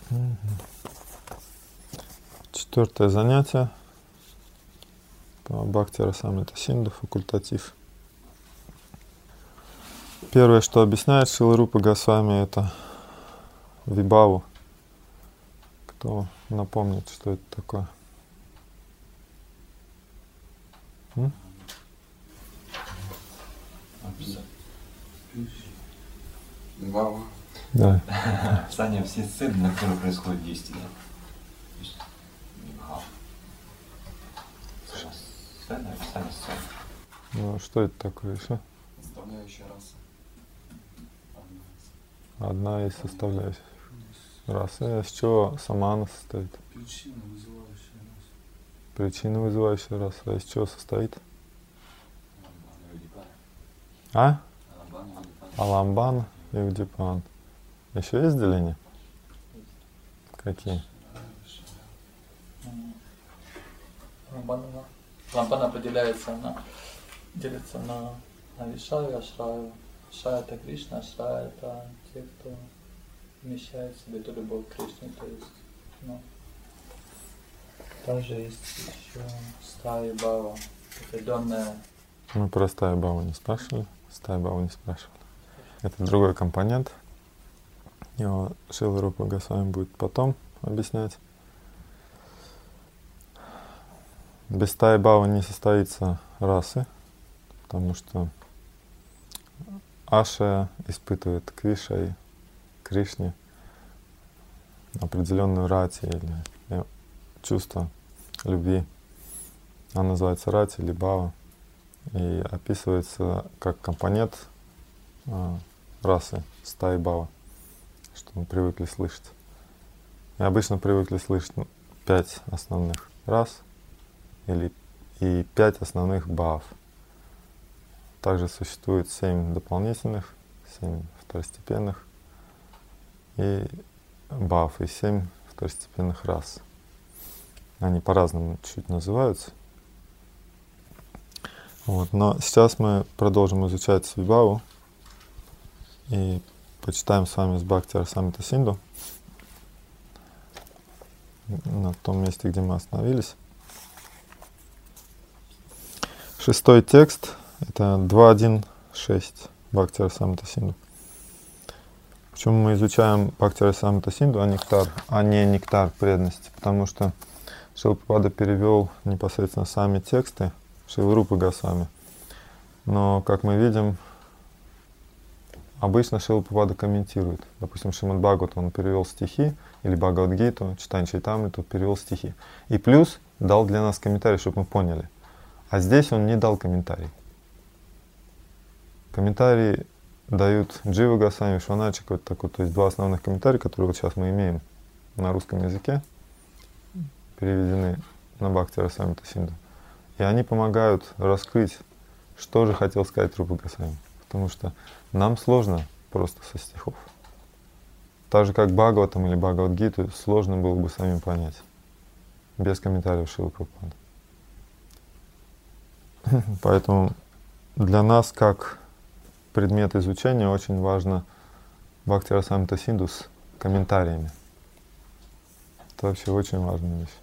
Четвертое занятие по Бхакти Расамрита Синду, факультатив. Первое, что объясняет Шрила Рупа Госвами, это вибхаву. Кто напомнит, что это такое? Вибхава. Да. Описание всей сцены, на которой происходит действие. Вибхава. Сцена, описание сцены. Ну, что это такое еще? Составляющая раса. Одна из составляющих расы. А из чего сама она состоит? Причина, вызывающая раса. Причина, вызывающая раса. А из чего состоит? А? Аламбан и Удипан. Еще есть деление? Какие? Ламбан определяется, она делится на Вишаю и Ашраю. Ашрая — это Кришна, Ашрая — это те, кто вмещает в себе ту любовь к Кришне, то есть, также есть еще стая Бава, определенная. Мы про стаю Баву не спрашивали, стаю Баву не спрашивали. Это другой компонент. Его Шрила Рупа Госвами будет потом объяснять. Без стаи Бавы не состоится расы, потому что Аша испытывает к Вишае, Кришне определенную рати или чувство любви. Она называется рати или бава и описывается как компонент расы стаи бава, что мы привыкли слышать. И обычно привыкли слышать 5 основных рас и 5 основных бав. Также существует 7 дополнительных, 7 второстепенных и бав, и 7 второстепенных рас. Они по-разному чуть называются. Вот. Но сейчас мы продолжим изучать вибхаву и почитаем с вами с Бхакти Расамрита Синду на том месте, где мы остановились. 6-й текст — это 2.1.6 Бхакти Расамрита Синду. Почему мы изучаем Бхакти Расамрита Синду, а не нектар преданности? Потому что Шрила Прабхупада перевел непосредственно сами тексты Шрилы Рупы Госвами. Но, как мы видим, обычно Шрила Прабхупада комментирует. Допустим, Шримад Бхагават он перевел стихи, или Бхагавад-гиту, Читание Чайтамриту перевел стихи. И плюс дал для нас комментарий, чтобы мы поняли. А здесь он не дал комментарий. Комментарии дают Джива Госвами, Вишваначик, вот такой, то есть 2 основных комментария, которые вот сейчас мы имеем на русском языке, переведены на Бхакти Расамрита Синду. И они помогают раскрыть, что же хотел сказать Рупа Госвами. Потому что нам сложно просто со стихов. Так же, как Бхагаватам или Бхагавад-гиту сложно было бы самим понять. Без комментариев Шрилы Прабхупады. Поэтому для нас, как предмет изучения, очень важно Бхакти Расамрита Синду с комментариями. Это вообще очень важная вещь.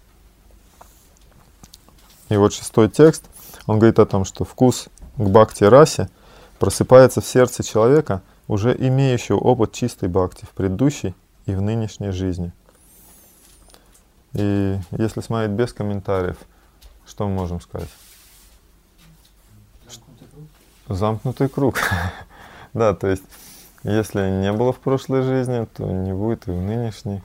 И вот 6-й текст, он говорит о том, что вкус к бхакти-расе просыпается в сердце человека, уже имеющего опыт чистой бхакти в предыдущей и в нынешней жизни. И если смотреть без комментариев, что мы можем сказать? Замкнутый круг. Да, то есть, если не было в прошлой жизни, то не будет и в нынешней.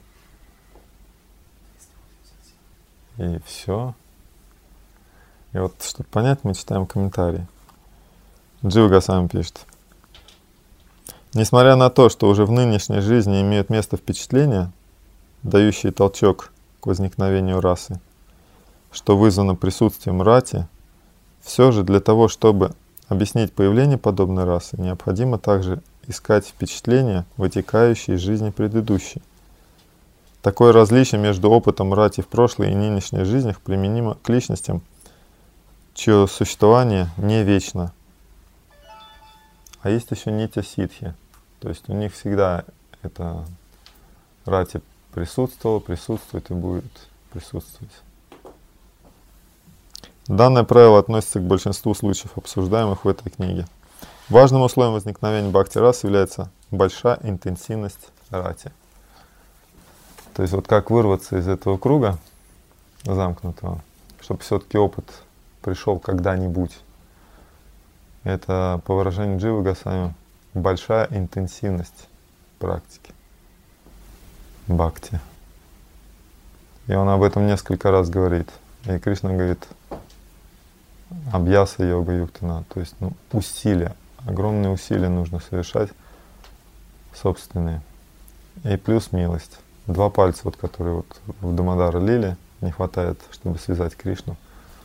И все. И вот, чтобы понять, мы читаем комментарии. Джива Госвами пишет. Несмотря на то, что уже в нынешней жизни имеют место впечатления, дающие толчок к возникновению расы, что вызвано присутствием рати, все же для того, чтобы объяснить появление подобной расы, необходимо также искать впечатления, вытекающие из жизни предыдущей. Такое различие между опытом рати в прошлой и нынешней жизнях применимо к личностям, чье существование не вечно. А есть еще нитья ситхи. То есть у них всегда это рати присутствовало, присутствует и будет присутствовать. Данное правило относится к большинству случаев, обсуждаемых в этой книге. Важным условием возникновения бхакти-рас является большая интенсивность рати. То есть вот как вырваться из этого круга замкнутого, чтобы все-таки опыт пришел когда-нибудь. Это, по выражению Дживы Госвами, большая интенсивность практики бхакти. И он об этом несколько раз говорит. И Кришна говорит: абьяса йога юктана, то есть усилия, огромные усилия нужно совершать собственные. И плюс милость. Два пальца, вот, которые вот в Дамодара лиле, не хватает, чтобы связать Кришну.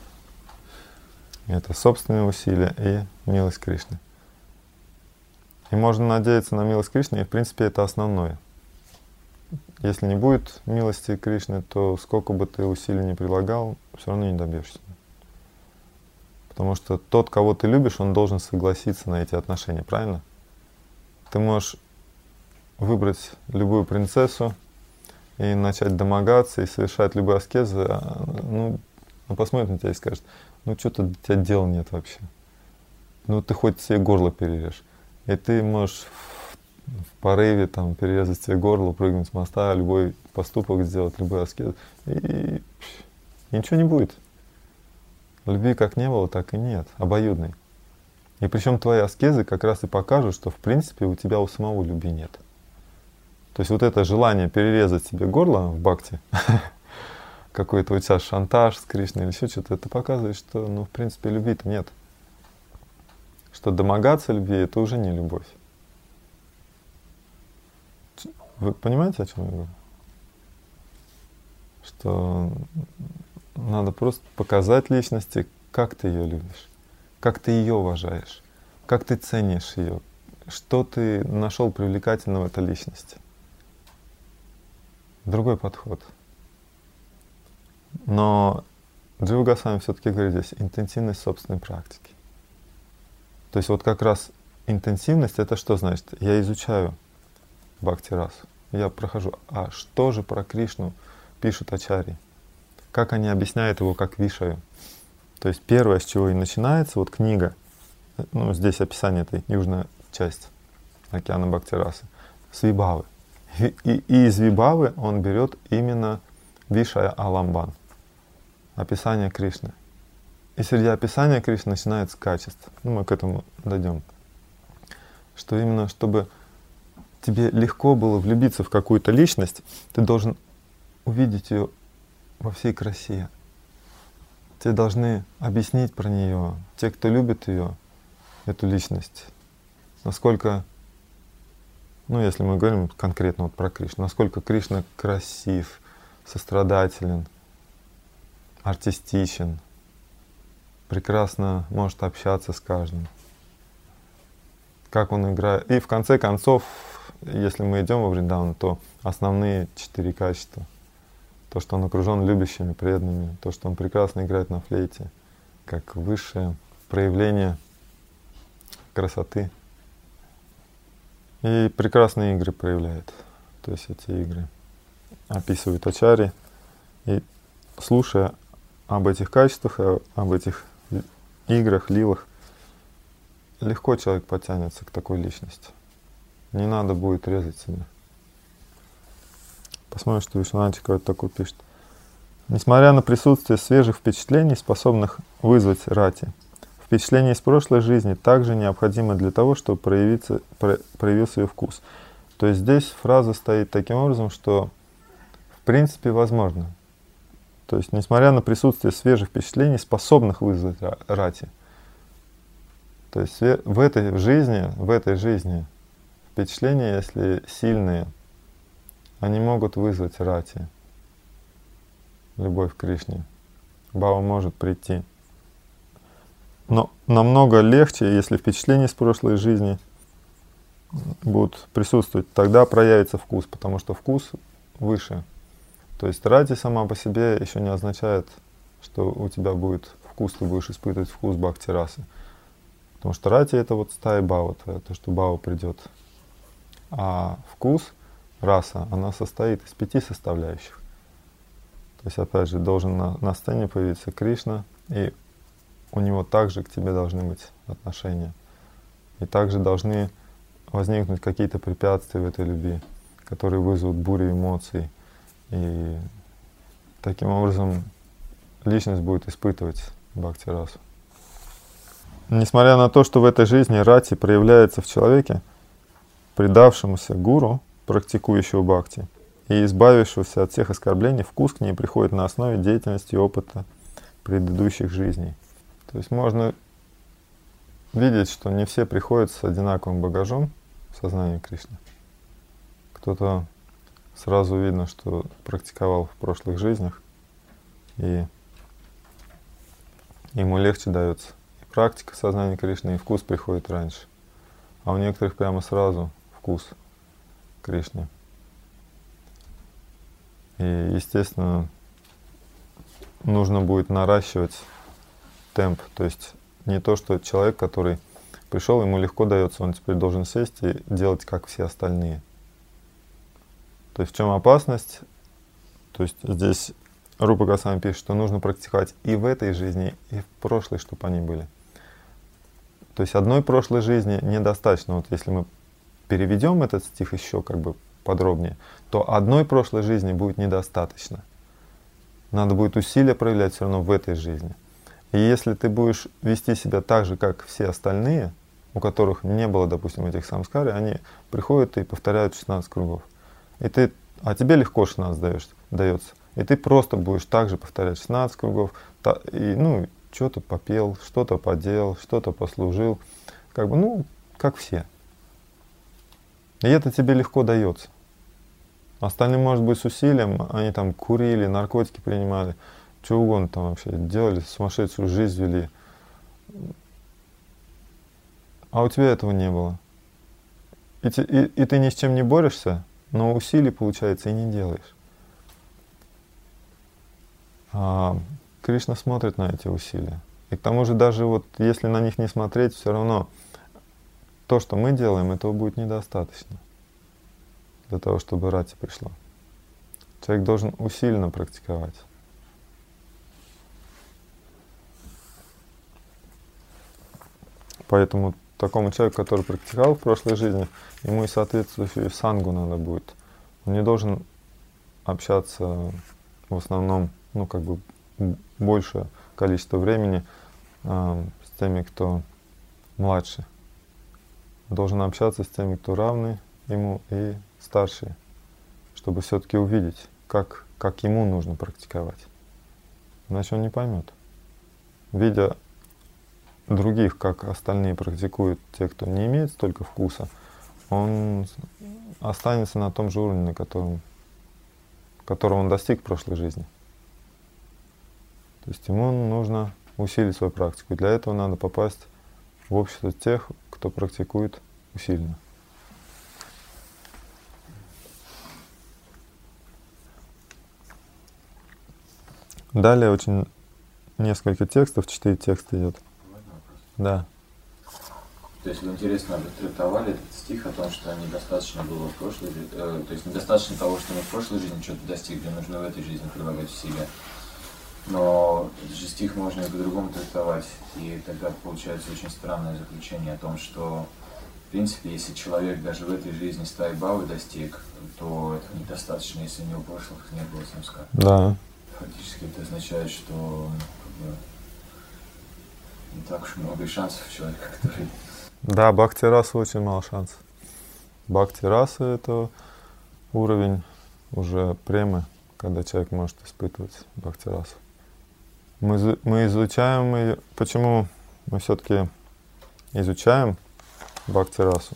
Это собственные усилия и милость Кришны. И можно надеяться на милость Кришны, и в принципе это основное. Если не будет милости Кришны, то сколько бы ты усилий не прилагал, все равно не добьешься. Потому что тот, кого ты любишь, он должен согласиться на эти отношения, правильно? Ты можешь выбрать любую принцессу и начать домогаться, и совершать любые аскезы, он посмотрит на тебя и скажет: ну что-то для тебя дела нет вообще. Ну ты хоть себе горло перережь. И ты можешь в порыве там перерезать себе горло, прыгнуть с моста, любой поступок сделать, любой аскез, и ничего не будет. Любви как не было, так и нет, обоюдной. И причем твои аскезы как раз и покажут, что в принципе у тебя у самого любви нет. То есть вот это желание перерезать себе горло в бхакти, какой-то у тебя шантаж с Кришной или еще что-то, это показывает, что в принципе любви-то нет. Что домогаться любви — это уже не любовь. Вы понимаете, о чем я говорю? Что надо просто показать личности, как ты ее любишь, как ты ее уважаешь, как ты ценишь ее, что ты нашел привлекательного в этой личности. Другой подход. Но Джива Госвами все-таки говорит здесь интенсивность собственной практики. То есть вот как раз интенсивность — это что значит? Я изучаю бхакти-расу, я прохожу. А что же про Кришну пишут ачарьи? Как они объясняют его как вишаю? То есть первое, с чего и начинается вот книга, здесь описание этой южной части океана бхакти-расы, с вибхавы. И из вибхавы он берет именно вишая аламбан, описание Кришны. И среди описания Кришны начинается качество. Мы к этому дойдем. Что именно, чтобы тебе легко было влюбиться в какую-то личность, ты должен увидеть ее во всей красе. Тебе должны объяснить про нее, те, кто любит ее, эту личность, насколько, если мы говорим конкретно вот про Кришну, насколько Кришна красив, сострадателен, артистичен, прекрасно может общаться с каждым, как он играет. И в конце концов, если мы идем во Вриндаван, то основные 4 качества. То, что он окружен любящими, преданными, то, что он прекрасно играет на флейте, как высшее проявление красоты. И прекрасные игры проявляет. То есть эти игры описывают ачарьи. И слушая об этих качествах, об этих играх, лилах, легко человек потянется к такой личности. Не надо будет резать себя. Посмотрим, что Вишванатика вот такой пишет. Несмотря на присутствие свежих впечатлений, способных вызвать рати, впечатления из прошлой жизни также необходимы для того, чтобы проявился ее вкус. То есть здесь фраза стоит таким образом, что в принципе возможно. То есть несмотря на присутствие свежих впечатлений, способных вызвать рати. То есть в этой жизни впечатления, если сильные, они могут вызвать рати, любовь к Кришне. Бхава может прийти. Но намного легче, если впечатления из прошлой жизни будут присутствовать, тогда проявится вкус, потому что вкус выше. То есть рати сама по себе еще не означает, что у тебя будет вкус, ты будешь испытывать вкус бхакти-расы. Потому что рати — это вот стая бхава, то, что бхава придет. А вкус раса, она состоит из 5 составляющих. То есть, опять же, должен на сцене появиться Кришна, и у него также к тебе должны быть отношения. И также должны возникнуть какие-то препятствия в этой любви, которые вызовут бурю эмоций. И таким образом личность будет испытывать бхакти-расу. Несмотря на то, что в этой жизни рати проявляется в человеке, предавшемуся гуру, практикующего бхакти, и избавившегося от всех оскорблений, вкус к ней приходит на основе деятельности и опыта предыдущих жизней. То есть можно видеть, что не все приходят с одинаковым багажом в сознании Кришны. Кто-то сразу видно, что практиковал в прошлых жизнях, и ему легче дается и практика сознания Кришны, и вкус приходит раньше. А у некоторых прямо сразу вкус Кришны. И, естественно, нужно будет наращивать темп. То есть не то, что человек, который пришел, ему легко дается, он теперь должен сесть и делать, как все остальные. То есть в чем опасность? То есть здесь Рупа Госвами пишет, что нужно практиковать и в этой жизни, и в прошлой, чтобы они были. То есть одной прошлой жизни недостаточно. Вот если мы переведем этот стих еще как бы подробнее, то одной прошлой жизни будет недостаточно. Надо будет усилия проявлять все равно в этой жизни. И если ты будешь вести себя так же, как все остальные, у которых не было, допустим, этих самскар, они приходят и повторяют 16 кругов. А тебе легко 16 дается. И ты просто будешь также повторять 16 кругов, и, что-то попел, что-то поделал, что-то послужил, как все. И это тебе легко дается. Остальным, может быть, с усилием, они там курили, наркотики принимали, что угодно там вообще делали, сумасшедшую жизнь вели. А у тебя этого не было. И ты ни с чем не борешься, но усилий, получается, и не делаешь. А Кришна смотрит на эти усилия. И к тому же даже вот если на них не смотреть, все равно то, что мы делаем, этого будет недостаточно для того, чтобы рати пришла. Человек должен усиленно практиковать. Поэтому такому человеку, который практиковал в прошлой жизни, ему и соответствующую сангу надо будет. Он не должен общаться в основном, большее количество времени с теми, кто младше. Должен общаться с теми, кто равны ему и старшие, чтобы все-таки увидеть, как ему нужно практиковать. Иначе он не поймет. Видя других, как остальные практикуют, те, кто не имеет столько вкуса, он останется на том же уровне, которого он достиг в прошлой жизни. То есть ему нужно усилить свою практику. И для этого надо попасть в общество тех, кто практикует усиленно. Далее очень несколько текстов, 4 текста идет. Можно вопрос? Да. То есть вы интересно трактовали этот стих о том, что недостаточно было в прошлой жизни, то есть недостаточно того, что мы в прошлой жизни что-то достигли, нужно в этой жизни прилагать усилия. Но этот же стих можно и по-другому трактовать, и тогда получается очень странное заключение о том, что в принципе, если человек даже в этой жизни стаи бхавы достиг, то этого недостаточно, если у него в прошлых не было самскар. Да. Фактически это означает, что не так уж много и шансов у человека, который... Да, бхакти-раса очень мало шансов. Бхакти-раса — это уровень уже премы, когда человек может испытывать бхакти-расу. Мы изучаем ее. Почему мы все-таки изучаем бхакти-расу?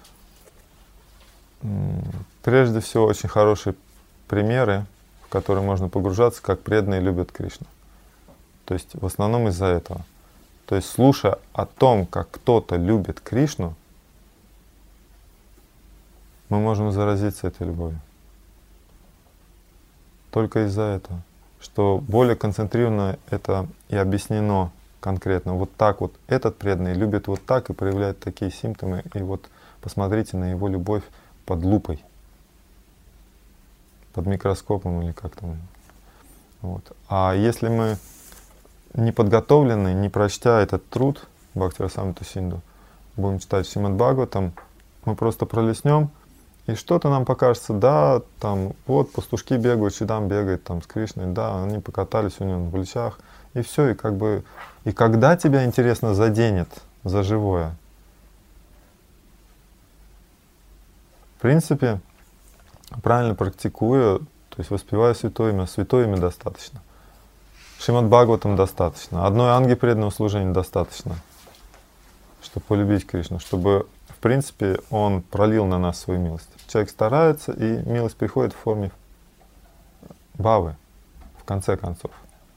Прежде всего, очень хорошие примеры, в которые можно погружаться, как преданные любят Кришну. То есть в основном из-за этого. То есть слушая о том, как кто-то любит Кришну, мы можем заразиться этой любовью. Только из-за этого. Что более концентрированно это и объяснено конкретно. Вот так вот этот преданный любит вот так и проявляет такие симптомы. И вот посмотрите на его любовь под лупой. под микроскопом или как там. Вот. А если мы не подготовлены, не прочтя этот труд Бхактирасамрита Синду, будем читать Шримад Бхагаватам, мы просто пролистнем, и что-то нам покажется, да, там, вот пастушки бегают, Чидам бегает там с Кришной, да, они покатались у него на плечах, и все, и как бы, и когда тебя, интересно, заденет за живое? В принципе, правильно практикуя, то есть воспевая святое имя достаточно. Шримад Бхагаватам достаточно. Одной анги преданного служения достаточно, чтобы полюбить Кришну, чтобы, в принципе, Он пролил на нас свою милость. Человек старается, и милость приходит в форме бхавы, в конце концов.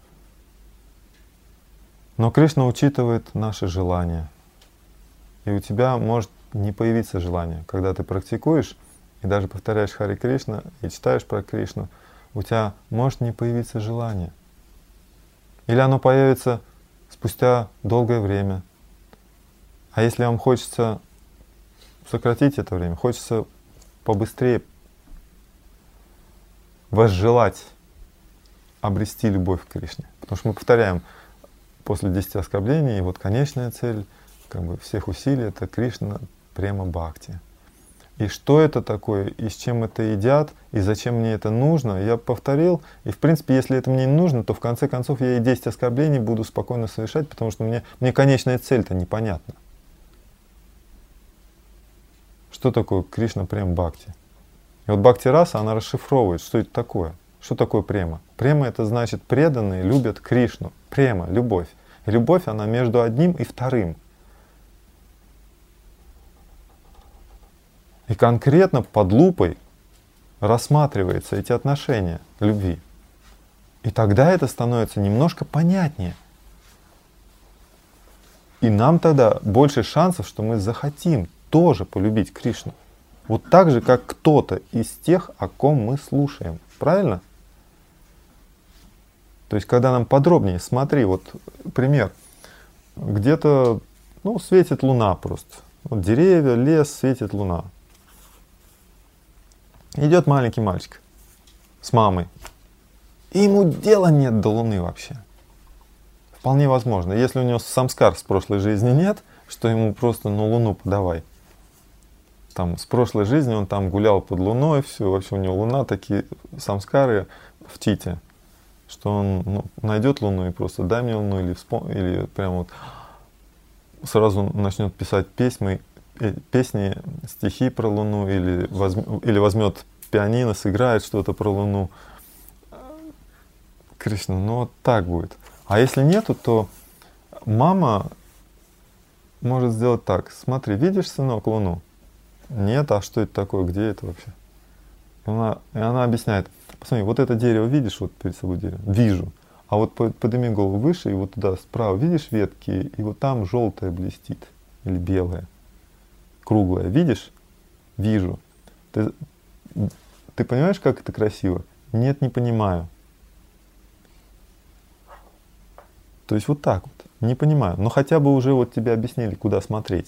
Но Кришна учитывает наши желания. И у тебя может не появиться желание. Когда ты практикуешь, и даже повторяешь Хари Кришна, и читаешь про Кришну, у тебя может не появиться желание. Или оно появится спустя долгое время. А если вам хочется сократить это время, хочется побыстрее возжелать обрести любовь к Кришне. Потому что мы повторяем после 10 оскорблений, и вот конечная цель как бы всех усилий — это Кришна према бхакти. И что это такое, и с чем это едят, и зачем мне это нужно, я повторил. И в принципе, если это мне не нужно, то в конце концов я и 10 оскорблений буду спокойно совершать, потому что мне конечная цель-то непонятна. Что такое Кришна према бхакти? И вот бхакти раса, она расшифровывает, что это такое. Что такое према? Према — это значит преданные любят Кришну. Према — любовь. И любовь, она между одним и вторым. И конкретно под лупой рассматриваются эти отношения любви. И тогда это становится немножко понятнее. И нам тогда больше шансов, что мы захотим тоже полюбить Кришну. Вот так же, как кто-то из тех, о ком мы слушаем. Правильно? То есть, когда нам подробнее, смотри, вот пример. Где-то, светит луна просто. Вот деревья, лес, светит луна. Идет маленький мальчик с мамой. И ему дела нет до луны вообще. Вполне возможно. Если у него самскар с прошлой жизни нет, что ему просто луну подавай. Там с прошлой жизни он там гулял под луной, все, вообще у него луна, такие самскары в чите, что он найдет луну и просто дай мне луну, или прям вот сразу начнет писать песни, стихи про луну, или возьмет пианино, сыграет что-то про луну. Кришна, вот так будет. А если нету, то мама может сделать так. Смотри, видишь, сынок, луну? Нет, а что это такое? Где это вообще? И она объясняет. Посмотри, вот это дерево видишь, вот перед собой дерево? Вижу. А вот подними голову выше, и вот туда справа видишь ветки, и вот там желтое блестит. Или белое. Круглое. Видишь? Вижу. Ты понимаешь, как это красиво? Нет, не понимаю. То есть вот так вот. Не понимаю. Но хотя бы уже вот тебе объяснили, куда смотреть.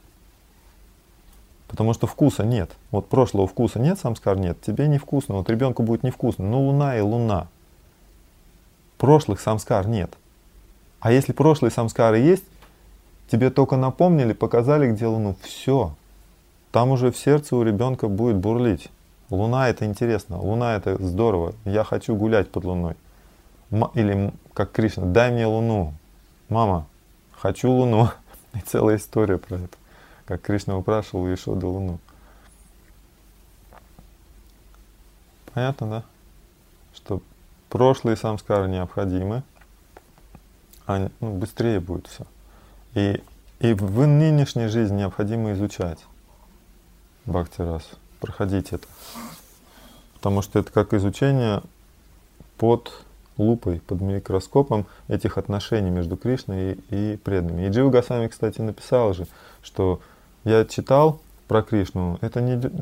Потому что вкуса нет. Вот прошлого вкуса нет, самскар нет. Тебе невкусно. Вот ребенку будет невкусно. Луна и луна. Прошлых самскар нет. А если прошлые самскары есть, тебе только напомнили, показали, где луну. Все. Там уже в сердце у ребенка будет бурлить. Луна — это интересно. Луна — это здорово. Я хочу гулять под луной. Или как Кришна: дай мне луну. Мама, хочу луну. И целая история про это. Как Кришна упрашивал Ешоду луну. Понятно, да? Что прошлые самскары необходимы, а быстрее будет все. И в нынешней жизни необходимо изучать бхакти-расу, проходить это. Потому что это как изучение под лупой, под микроскопом этих отношений между Кришной и преданными. И Джива Госвами, кстати, написал же, что я читал про Кришну, это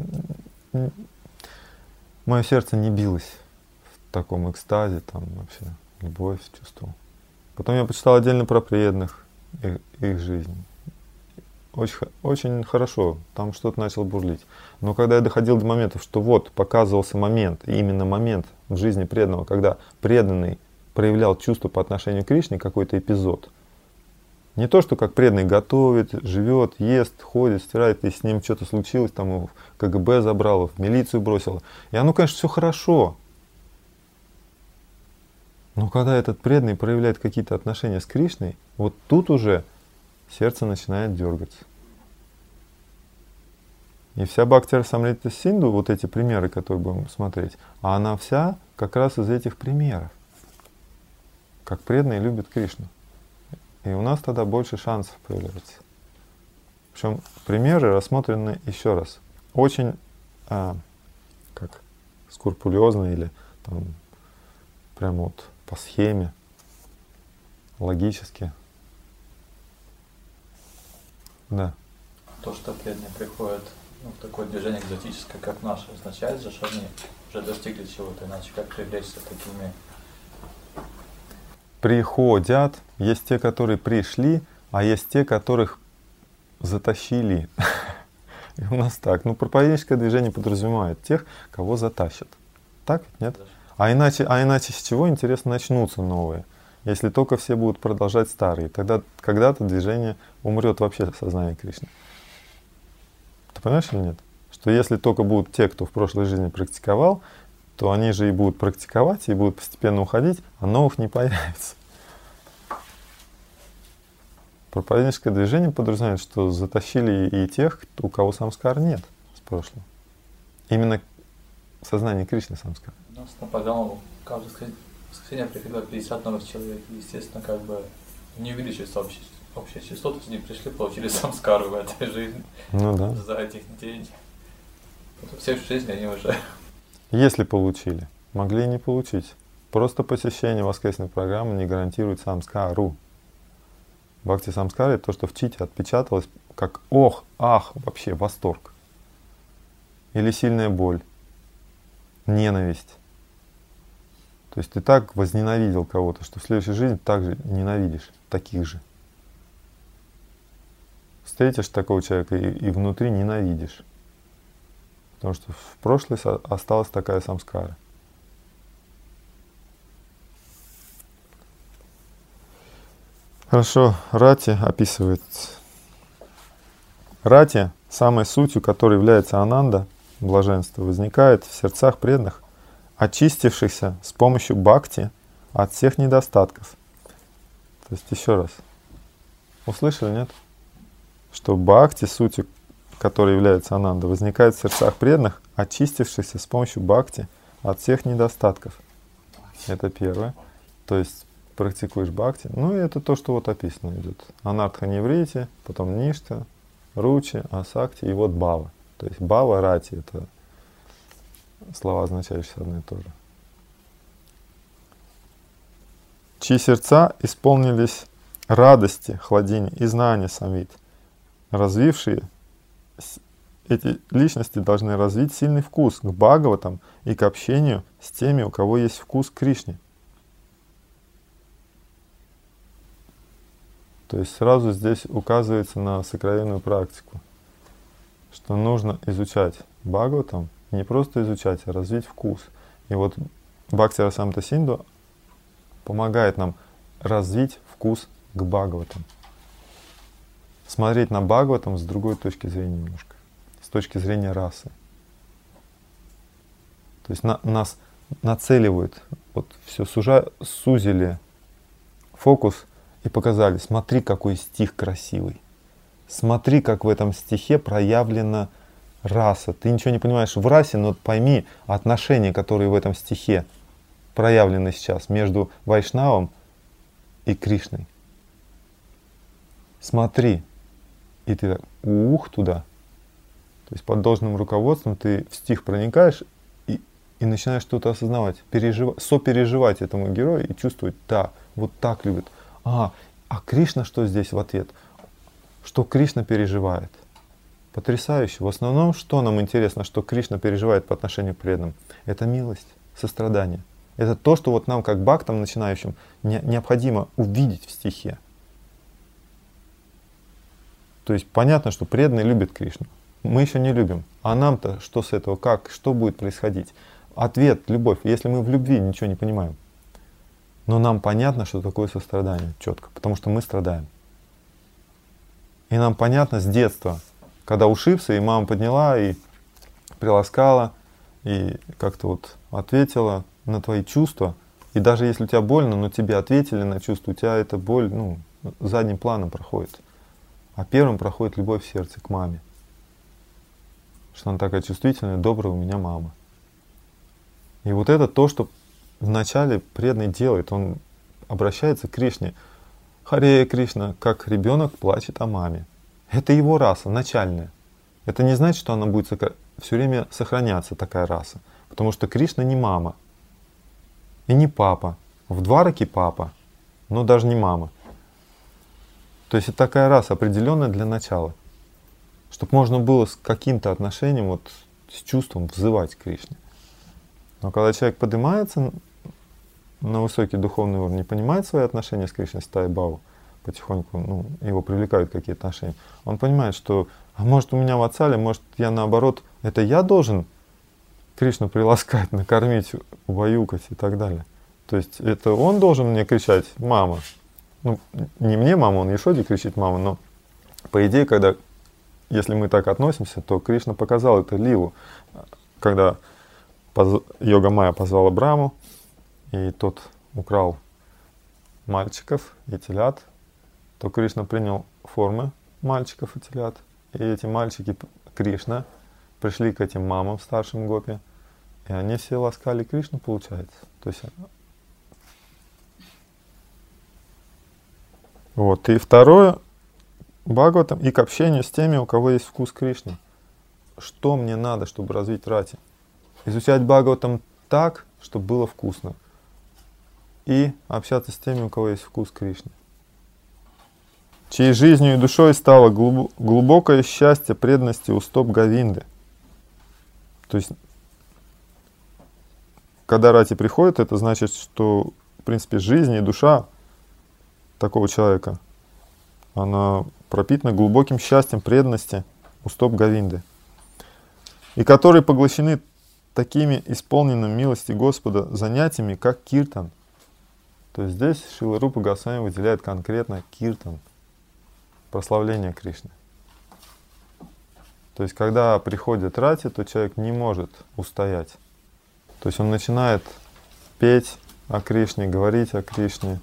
мое сердце не билось в таком экстазе, там вообще любовь чувствовал. Потом я почитал отдельно про преданных, их жизнь. очень хорошо, там что-то начало бурлить. Но когда я доходил до моментов, что вот показывался момент, и именно момент в жизни преданного, когда преданный проявлял чувство по отношению к Кришне, какой-то эпизод. Не то, что как преданный готовит, живет, ест, ходит, стирает, и с ним что-то случилось, там его в КГБ забрало, в милицию бросило. И оно, конечно, все хорошо. Но когда этот преданный проявляет какие-то отношения с Кришной, вот тут уже сердце начинает дергаться. И вся Бхакти Расамрита Синду, вот эти примеры, которые будем смотреть, а она вся как раз из этих примеров. Как преданные любят Кришну. И у нас тогда больше шансов появляется. Причем примеры рассмотрены еще раз. Очень как скрупулезно или там прямо вот по схеме, логически. Да. То, что преданные приходят в такое движение экзотическое, как наше, означает же, что они уже достигли чего-то, иначе как привлечься такими. Приходят, есть те, которые пришли, а есть те, которых затащили. И у нас так. Ну, проповедническое движение подразумевает тех, кого затащат. Так ведь нет? А иначе с чего, интересно, начнутся новые? Если только все будут продолжать старые, тогда когда-то движение умрет вообще сознание Кришны. Ты понимаешь или нет? Что если только будут те, кто в прошлой жизни практиковал, то они же и будут практиковать, и будут постепенно уходить, а новых не появится. Проповедническое движение подразумевает, что затащили и тех, у кого самскар нет с прошлого. Именно сознание Кришны самскар. У нас на программу каждое воскресенье приходило 50 новых человек. И, естественно, как бы не увеличивается общее число, то есть они пришли, получили самскару в этой жизни. Ну да. За этих день. Все в жизни они уже. Если получили, могли и не получить. Просто посещение воскресной программы не гарантирует самскару. Бхакти самскара — это то, что в чите отпечаталось как ох, ах, вообще восторг. Или сильная боль, ненависть. То есть ты так возненавидел кого-то, что в следующей жизни также ненавидишь таких же. Встретишь такого человека и внутри ненавидишь. Потому что в прошлой осталась такая самскара. Хорошо, рати описывает. Рати, самой сутью которой является ананда, блаженство, возникает в сердцах преданных, очистившихся с помощью бхакти от всех недостатков. То есть еще раз. Услышали, нет? Что бхакти, сутью которой является ананда, возникает в сердцах преданных, очистившихся с помощью бхакти от всех недостатков. Это первое. То есть практикуешь бхакти. Ну и это то, что вот описано идет. Анартха неврити, потом ништа, ручи, асакти и вот бава. То есть бава, рати — это слова, означающие одно и то же. Чьи сердца исполнились радости, хладини и знания самвит, развившие эти личности должны развить сильный вкус к Бхагаватам и к общению с теми, у кого есть вкус к Кришне. То есть сразу здесь указывается на сокровенную практику, что нужно изучать Бхагаватам, не просто изучать, а развить вкус. И вот Бхакти Расамрита Синду помогает нам развить вкус к Бхагаватам. Смотреть на Бхагаватам с другой точки зрения немножко, с точки зрения расы. То есть нас нацеливают, вот все сузили фокус и показали: смотри, какой стих красивый. Смотри, как в этом стихе проявлена раса. Ты ничего не понимаешь в расе, но пойми отношения, которые в этом стихе проявлены сейчас между Вайшнавом и Кришной. Смотри. И ты так, ух, туда. То есть под должным руководством ты в стих проникаешь и начинаешь что-то осознавать, сопереживать этому герою и чувствовать: да, вот так любит. А Кришна что здесь в ответ? Что Кришна переживает? Потрясающе. В основном, что нам интересно, что Кришна переживает по отношению к преданным? Это милость, сострадание. Это то, что вот нам, как бхактам начинающим, необходимо увидеть в стихе. То есть понятно, что преданные любят Кришну. Мы еще не любим. А нам-то что с этого? Как? Что будет происходить? Ответ — любовь. Если мы в любви ничего не понимаем. Но нам понятно, что такое сострадание, четко, потому что мы страдаем. И нам понятно с детства, когда ушибся, и мама подняла, и приласкала, и как-то вот ответила на твои чувства. И даже если у тебя больно, но тебе ответили на чувства, у тебя эта боль, задним планом проходит. А первым проходит любовь в сердце к маме. Что она такая чувствительная, добрая у меня мама. И вот это то, что вначале преданный делает. Он обращается к Кришне. Харе Кришна, как ребенок плачет о маме. Это его раса, начальная. Это не значит, что она будет все время сохраняться, такая раса. Потому что Кришна не мама. И не папа. В Двараке папа, но даже не мама. То есть это такая раса, определенная для начала. Чтобы можно было с каким-то отношением, вот, с чувством взывать к Кришне. Но когда человек поднимается на высокий духовный уровень, не понимает свои отношения с Кришной, с Тай Бхаву, потихоньку его привлекают какие-то отношения, он понимает, что а может у меня в отцале, может я наоборот, это я должен Кришну приласкать, накормить, убаюкать и так далее. То есть это он должен мне кричать «мама». Не мне мама, он Ешоде кричит «мама», но по идее, если мы так относимся, то Кришна показал это Ливу, когда Йога Майя позвала Браму, и тот украл мальчиков и телят, то Кришна принял формы мальчиков и телят, и эти мальчики Кришна пришли к этим мамам, старшим гопи, и они все ласкали Кришну, получается. То есть, вот. И второе, Бхагаватам, и к общению с теми, у кого есть вкус Кришны. Что мне надо, чтобы развить рати? Изучать Бхагаватам так, чтобы было вкусно. И общаться с теми, у кого есть вкус Кришны. Чьей жизнью и душой стало глубокое счастье преданности у стоп Говинды. То есть, когда рати приходит, это значит, что, в принципе, жизнь и душа такого человека, она пропитана глубоким счастьем преданности у стоп Говинды. И которые поглощены такими исполненными милости Господа занятиями, как киртан. То есть здесь Шрила Рупа Госвами выделяет конкретно киртан, прославление Кришны. То есть когда приходит рати, то человек не может устоять. То есть он начинает петь о Кришне, говорить о Кришне.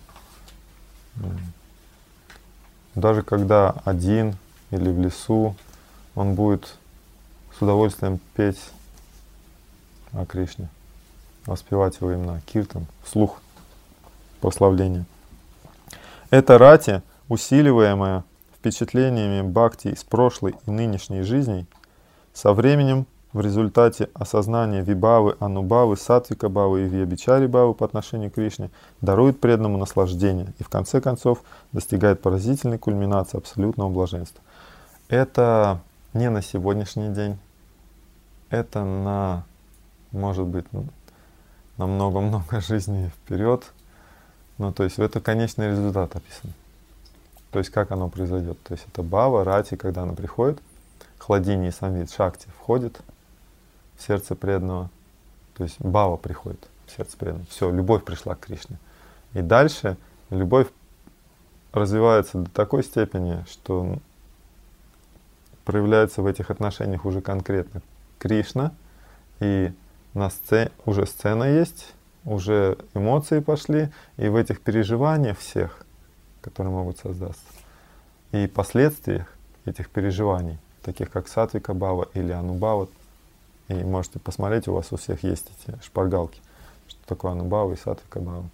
Даже когда один или в лесу, он будет с удовольствием петь о Кришне, воспевать его имена, киртан, вслух, прославление. Это рати, усиливаемая впечатлениями бхакти из прошлой и нынешней жизней, со временем в результате осознания вибавы, анубавы, сатвика бхавы и вьябичари бхавы по отношению к Кришне дарует преданному наслаждение и в конце концов достигает поразительной кульминации абсолютного блаженства. Это не на сегодняшний день, это на, может быть, на много-много жизней вперед. То есть это конечный результат описан. То есть как оно произойдет. То есть это бхава, рати, когда она приходит, хладини и самвид, шакти входит в сердце преданного. То есть бхава приходит в сердце преданного. Все, любовь пришла к Кришне. И дальше любовь развивается до такой степени, что проявляется в этих отношениях уже конкретно Кришна, и на уже сцена есть, уже эмоции пошли, и в этих переживаниях всех, которые могут создаться, и последствиях этих переживаний, таких как сатвика бхава или анубхава, и можете посмотреть, у вас у всех есть эти шпаргалки, что такое анубхава и сатвика бхава.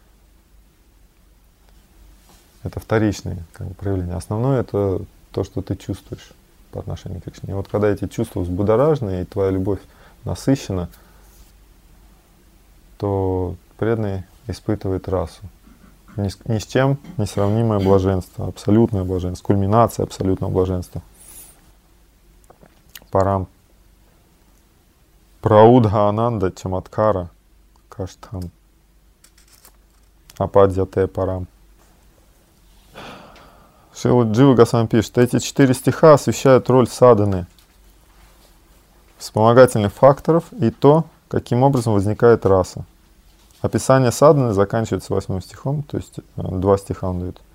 Это вторичные проявления. Основное — это то, что ты чувствуешь по отношению к Кришне. И вот когда эти чувства взбудоражены, и твоя любовь насыщена, то преданный испытывает расу. Ни с чем не сравнимое блаженство, абсолютное блаженство, кульминация абсолютного блаженства. Парам. Праудха ананда чаматкара каштхам. Ападьяте парам. Джива Госвами пишет, эти 4 стиха освещают роль садханы, вспомогательных факторов и то, каким образом возникает раса. Описание садханы заканчивается 8 стихом, то есть 2 стиха он дает.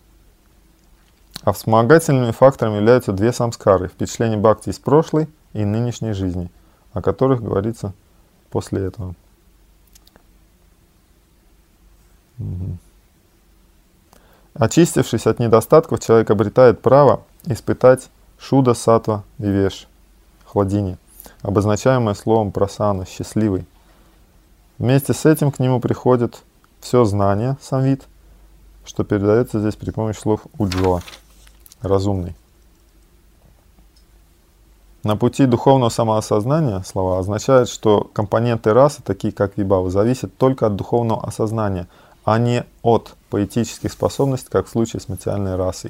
А вспомогательными факторами являются 2 самскары, впечатление бхакти из прошлой и нынешней жизни, о которых говорится после этого. Очистившись от недостатков, человек обретает право испытать шуда, сатва, вивеш, хладини, обозначаемое словом прасана, счастливый. Вместе с этим к нему приходит все знание, самвид, что передается здесь при помощи слов уджвала, разумный. На пути духовного самоосознания слова означают, что компоненты расы, такие как вибхава, зависят только от духовного осознания, а не от поэтических способностей, как в случае с материальной расой.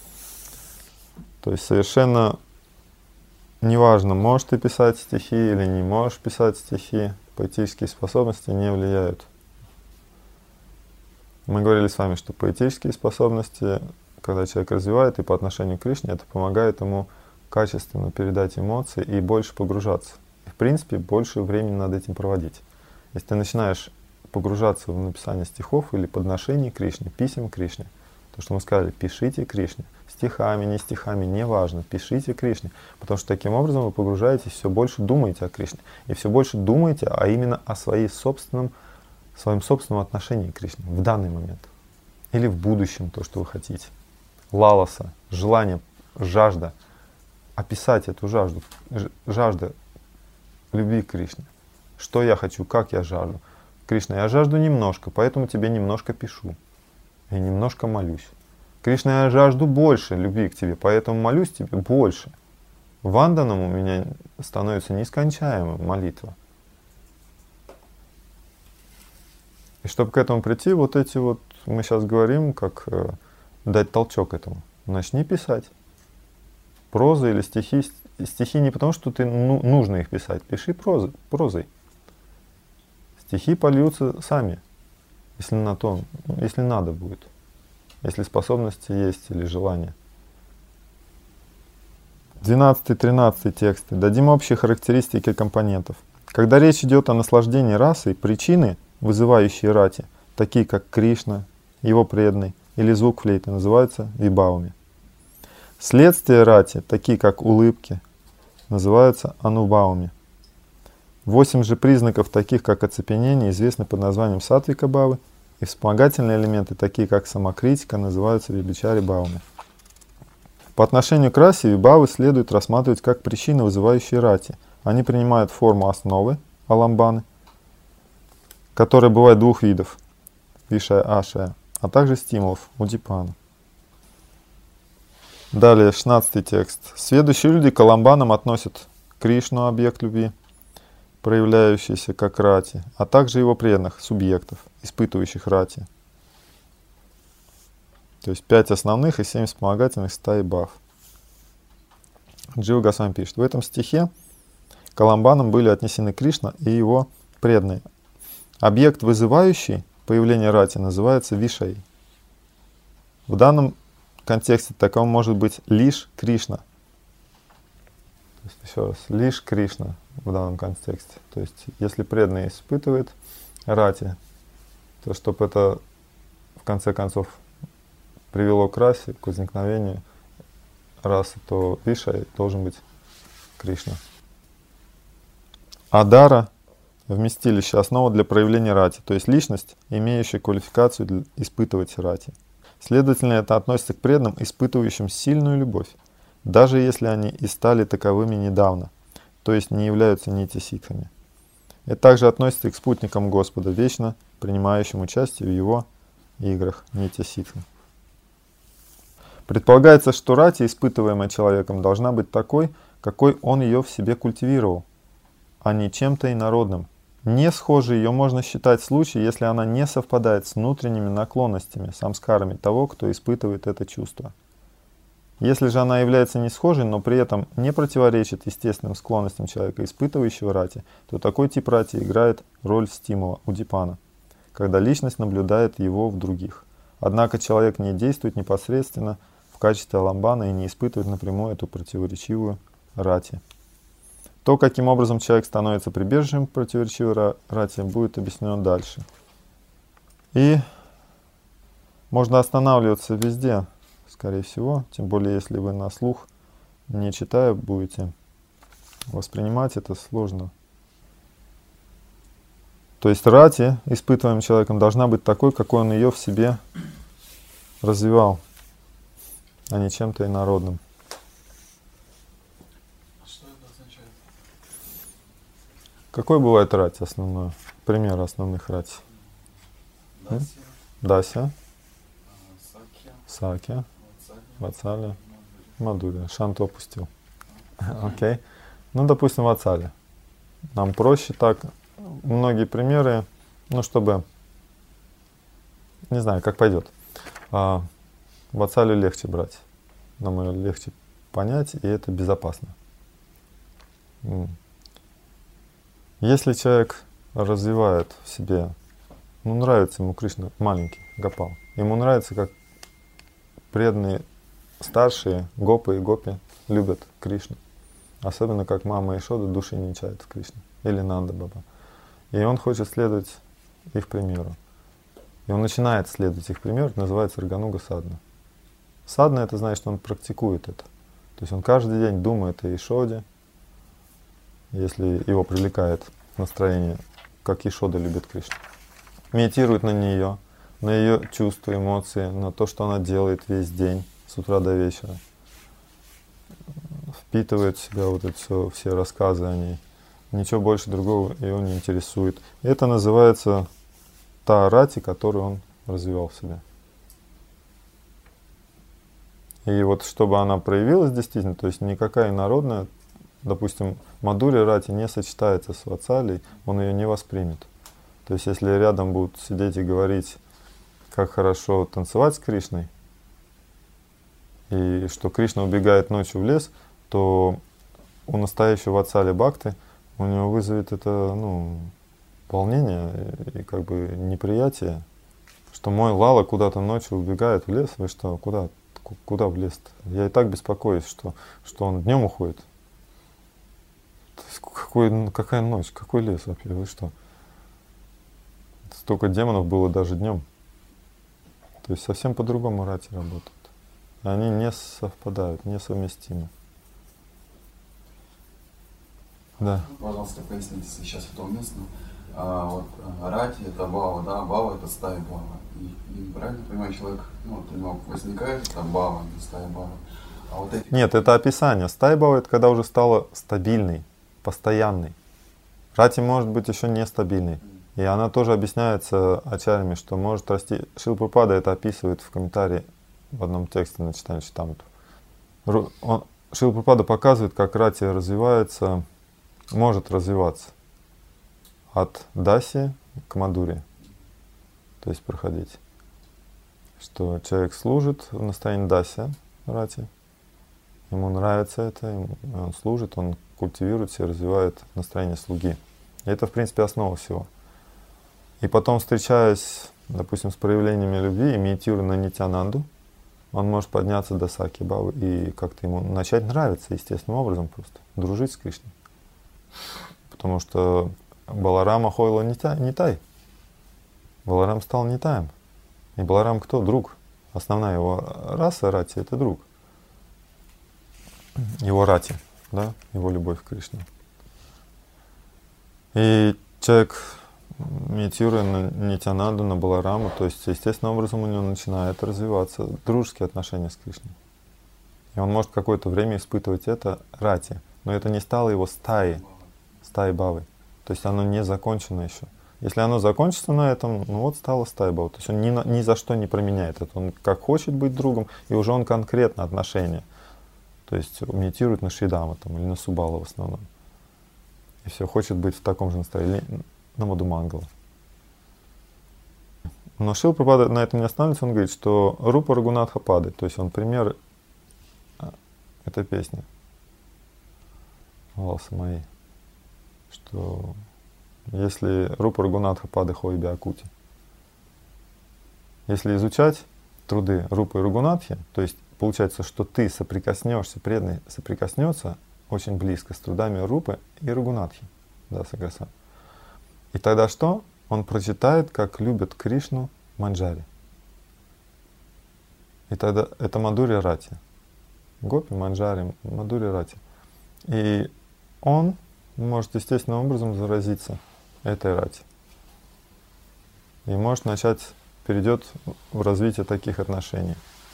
То есть совершенно неважно, можешь ты писать стихи или не можешь писать стихи, поэтические способности не влияют. Мы говорили с вами, что поэтические способности, когда человек развивает и по отношению к Кришне, это помогает ему качественно передать эмоции и больше погружаться. И в принципе больше времени над этим проводить. Если ты начинаешь погружаться в написание стихов или подношений Кришне, писем Кришне, то, что мы сказали, пишите Кришне, стихами, не стихами, неважно, пишите Кришне, потому что таким образом вы погружаетесь, все больше думаете о Кришне, и все больше думаете, а именно о своем собственном отношении к Кришне в данный момент или в будущем, то, что вы хотите. Лаласа, желание, жажда, описать эту жажду, жажда любви к Кришне. Что я хочу, как я жажду. Кришна, я жажду немножко, поэтому тебе немножко пишу. И немножко молюсь. Кришна, я жажду больше любви к тебе, поэтому молюсь тебе больше. Ванданом у меня становится нескончаемая молитва. И чтобы к этому прийти, вот эти вот, мы сейчас говорим, как дать толчок этому. Начни писать. Проза или стихи. Стихи не потому, что ты нужно их писать. Пиши прозой. Стихи польются сами, если надо будет. Если способности есть или желание. 12-13 тексты. Дадим общие характеристики компонентов. Когда речь идет о наслаждении расой, причины, вызывающие рати, такие как Кришна, его преданный или звук флейты, называются вибхавами. Следствия рати, такие как улыбки, называются анубхавами. 8 же признаков, таких как оцепенение, известны под названием сатвика бхавы, и вспомогательные элементы, такие как самокритика, называются вибхачари бхавами. По отношению к расе вибхавы следует рассматривать как причины, вызывающие рати. Они принимают форму основы, аламбаны, которые бывают 2 видов, вишая, ашая, а также стимулов, удипана. Далее, 16 текст. Следующие люди к аламбанам относят Кришну, объект любви, проявляющийся как рати, а также его преданных, субъектов, испытывающих рати. То есть 5 основных и 7 вспомогательных стаи бхав. Джива Госвами пишет, в этом стихе к аламбанам были отнесены Кришна и его преданные. Объект, вызывающий появление рати, называется вишай. В данном контексте таковым может быть лишь Кришна. То есть, еще раз, лишь Кришна в данном контексте. То есть, если преданный испытывает рати, то чтобы это в конце концов привело к расе, к возникновению расы, то вишай должен быть Кришна. Адара — вместилище, основа для проявления рати, то есть личность, имеющая квалификацию для испытывать рати. Следовательно, это относится к преданным, испытывающим сильную любовь, даже если они и стали таковыми недавно, то есть не являются нити-ситхами. Это также относится и к спутникам Господа, вечно принимающим участие в его играх нити-ситхи. Предполагается, что рати, испытываемая человеком, должна быть такой, какой он ее в себе культивировал, а не чем-то инородным. Не схожей ее можно считать в случае, если она не совпадает с внутренними наклонностями, самскарами того, кто испытывает это чувство. Если же она является не схожей, но при этом не противоречит естественным склонностям человека, испытывающего рати, то такой тип рати играет роль стимула, удипана, когда личность наблюдает его в других. Однако человек не действует непосредственно в в качестве аламбана и не испытывать напрямую эту противоречивую рати. То, каким образом человек становится прибежищем противоречивой рати, будет объяснено дальше. И можно останавливаться везде, скорее всего, тем более, если вы на слух, не читая, будете воспринимать это сложно. То есть рати, испытываемым человеком, должна быть такой, какой он ее в себе развивал, а не чем-то инородным. А что это означает? Какой бывает рати основной? Пример основных рати. Дасия, Дася, Сакья, Сакья, Ватсалия, Ватсалия, Мадхурия. Мадурия. Шанту опустил. Окей. Ну, допустим, Ватсалия. Нам проще так. Многие примеры, ну, чтобы, не знаю, как пойдет. Ватсалию легче брать. Нам ее легче понять, и это безопасно. Если человек развивает в себе, ну, нравится ему Кришна, маленький, Гопал, ему нравится, как преданные старшие гопы и гопи любят Кришну. Особенно, как мама Ишода души не чает в Кришне. Или Нанда Баба. И он хочет следовать их примеру. И он начинает следовать их примеру, это называется Рагануга Садна. Садна — это значит, что он практикует это. То есть он каждый день думает о Ишоде, если его привлекает настроение, как Ишода любит Кришну. Медитирует на нее, на ее чувства, эмоции, на то, что она делает весь день, с утра до вечера. Впитывает в себя вот это все рассказы о ней. Ничего больше другого его не интересует. И это называется та рати, которую он развивал в себе. И вот чтобы она проявилась действительно, то есть никакая инородная, допустим, Мадхурия рати не сочетается с Ватсалией, он ее не воспримет. То есть если рядом будут сидеть и говорить, как хорошо танцевать с Кришной, и что Кришна убегает ночью в лес, то у настоящего Ватсали Бхакты у него вызовет это, ну, волнение и как бы неприятие, что мой Лала куда-то ночью убегает в лес. Вы что, куда в лес-то? Я и так беспокоюсь, что он днем уходит. То есть какая ночь, какой лес вообще? Вы что? Столько демонов было даже днем. То есть совсем по-другому рати работают. Они не совпадают, несовместимы. Да. Пожалуйста, поясните, если сейчас это уместно. Рати это бава, да, бава это стая бава. И правильно понимаю, человек, ну, вот у него возникает там бава, не стая бава. А вот эти... Нет, это описание. Стая бава — это когда уже стала стабильной, постоянной. Рати может быть еще нестабильной. И она тоже объясняется ачарьями, что может расти. Шрила Прабхупада это описывает в комментарии в одном тексте на Чайтанья Чаритамриту. Шрила Прабхупада показывает, как рати развивается, может развиваться от даси к мадхуре, то есть проходить. Что человек служит в настроении даси, рати, ему нравится это, он служит, он культивирует себя, развивает настроение слуги. И это, в принципе, основа всего. И потом, встречаясь, допустим, с проявлениями любви и медитируя на Нитьянанду, он может подняться до Саки Бавы и как-то ему начать нравиться естественным образом просто, дружить с Кришной. Потому что Баларама Хойла Нитай. Баларам стал Нитаем. И Баларам кто? Друг. Основная его раса рати — это друг. Его рати, да, его любовь к Кришне. И человек, медитируя на Нитьянанду, на Балараму, то есть естественным образом у него начинает развиваться дружеские отношения с Кришной. И он может какое-то время испытывать это рати, но это не стало его стаей бавы. То есть оно не закончено еще. Если оно закончится на этом, ну вот стало стая бавы. То есть он ни за что не променяет это. Он как хочет быть другом, и уже он конкретно отношения. То есть медитирует на Шридама там, или на Субала в основном. И все, хочет быть в таком же настроении, на Мадхумангала. Но Шрила Прабхупада на этом не останавливается, он говорит, что Рупа Рагунатха Пады, то есть он пример этой песни «Волосы мои», что если Рупа Рагунатха Пады Хой Биакути, если изучать труды Рупы и Рагунатхи, то есть получается, что ты соприкоснешься, преданный соприкоснется очень близко с трудами Рупы и Рагунатхи, Даса Госвами. И тогда что? Он прочитает, как любят Кришну Манджари. И тогда это Мадхурья Рати. Гопи, Манджари, Мадхурья Рати. И он может естественным образом заразиться этой рати. И может начать, перейдет в развитие таких отношений.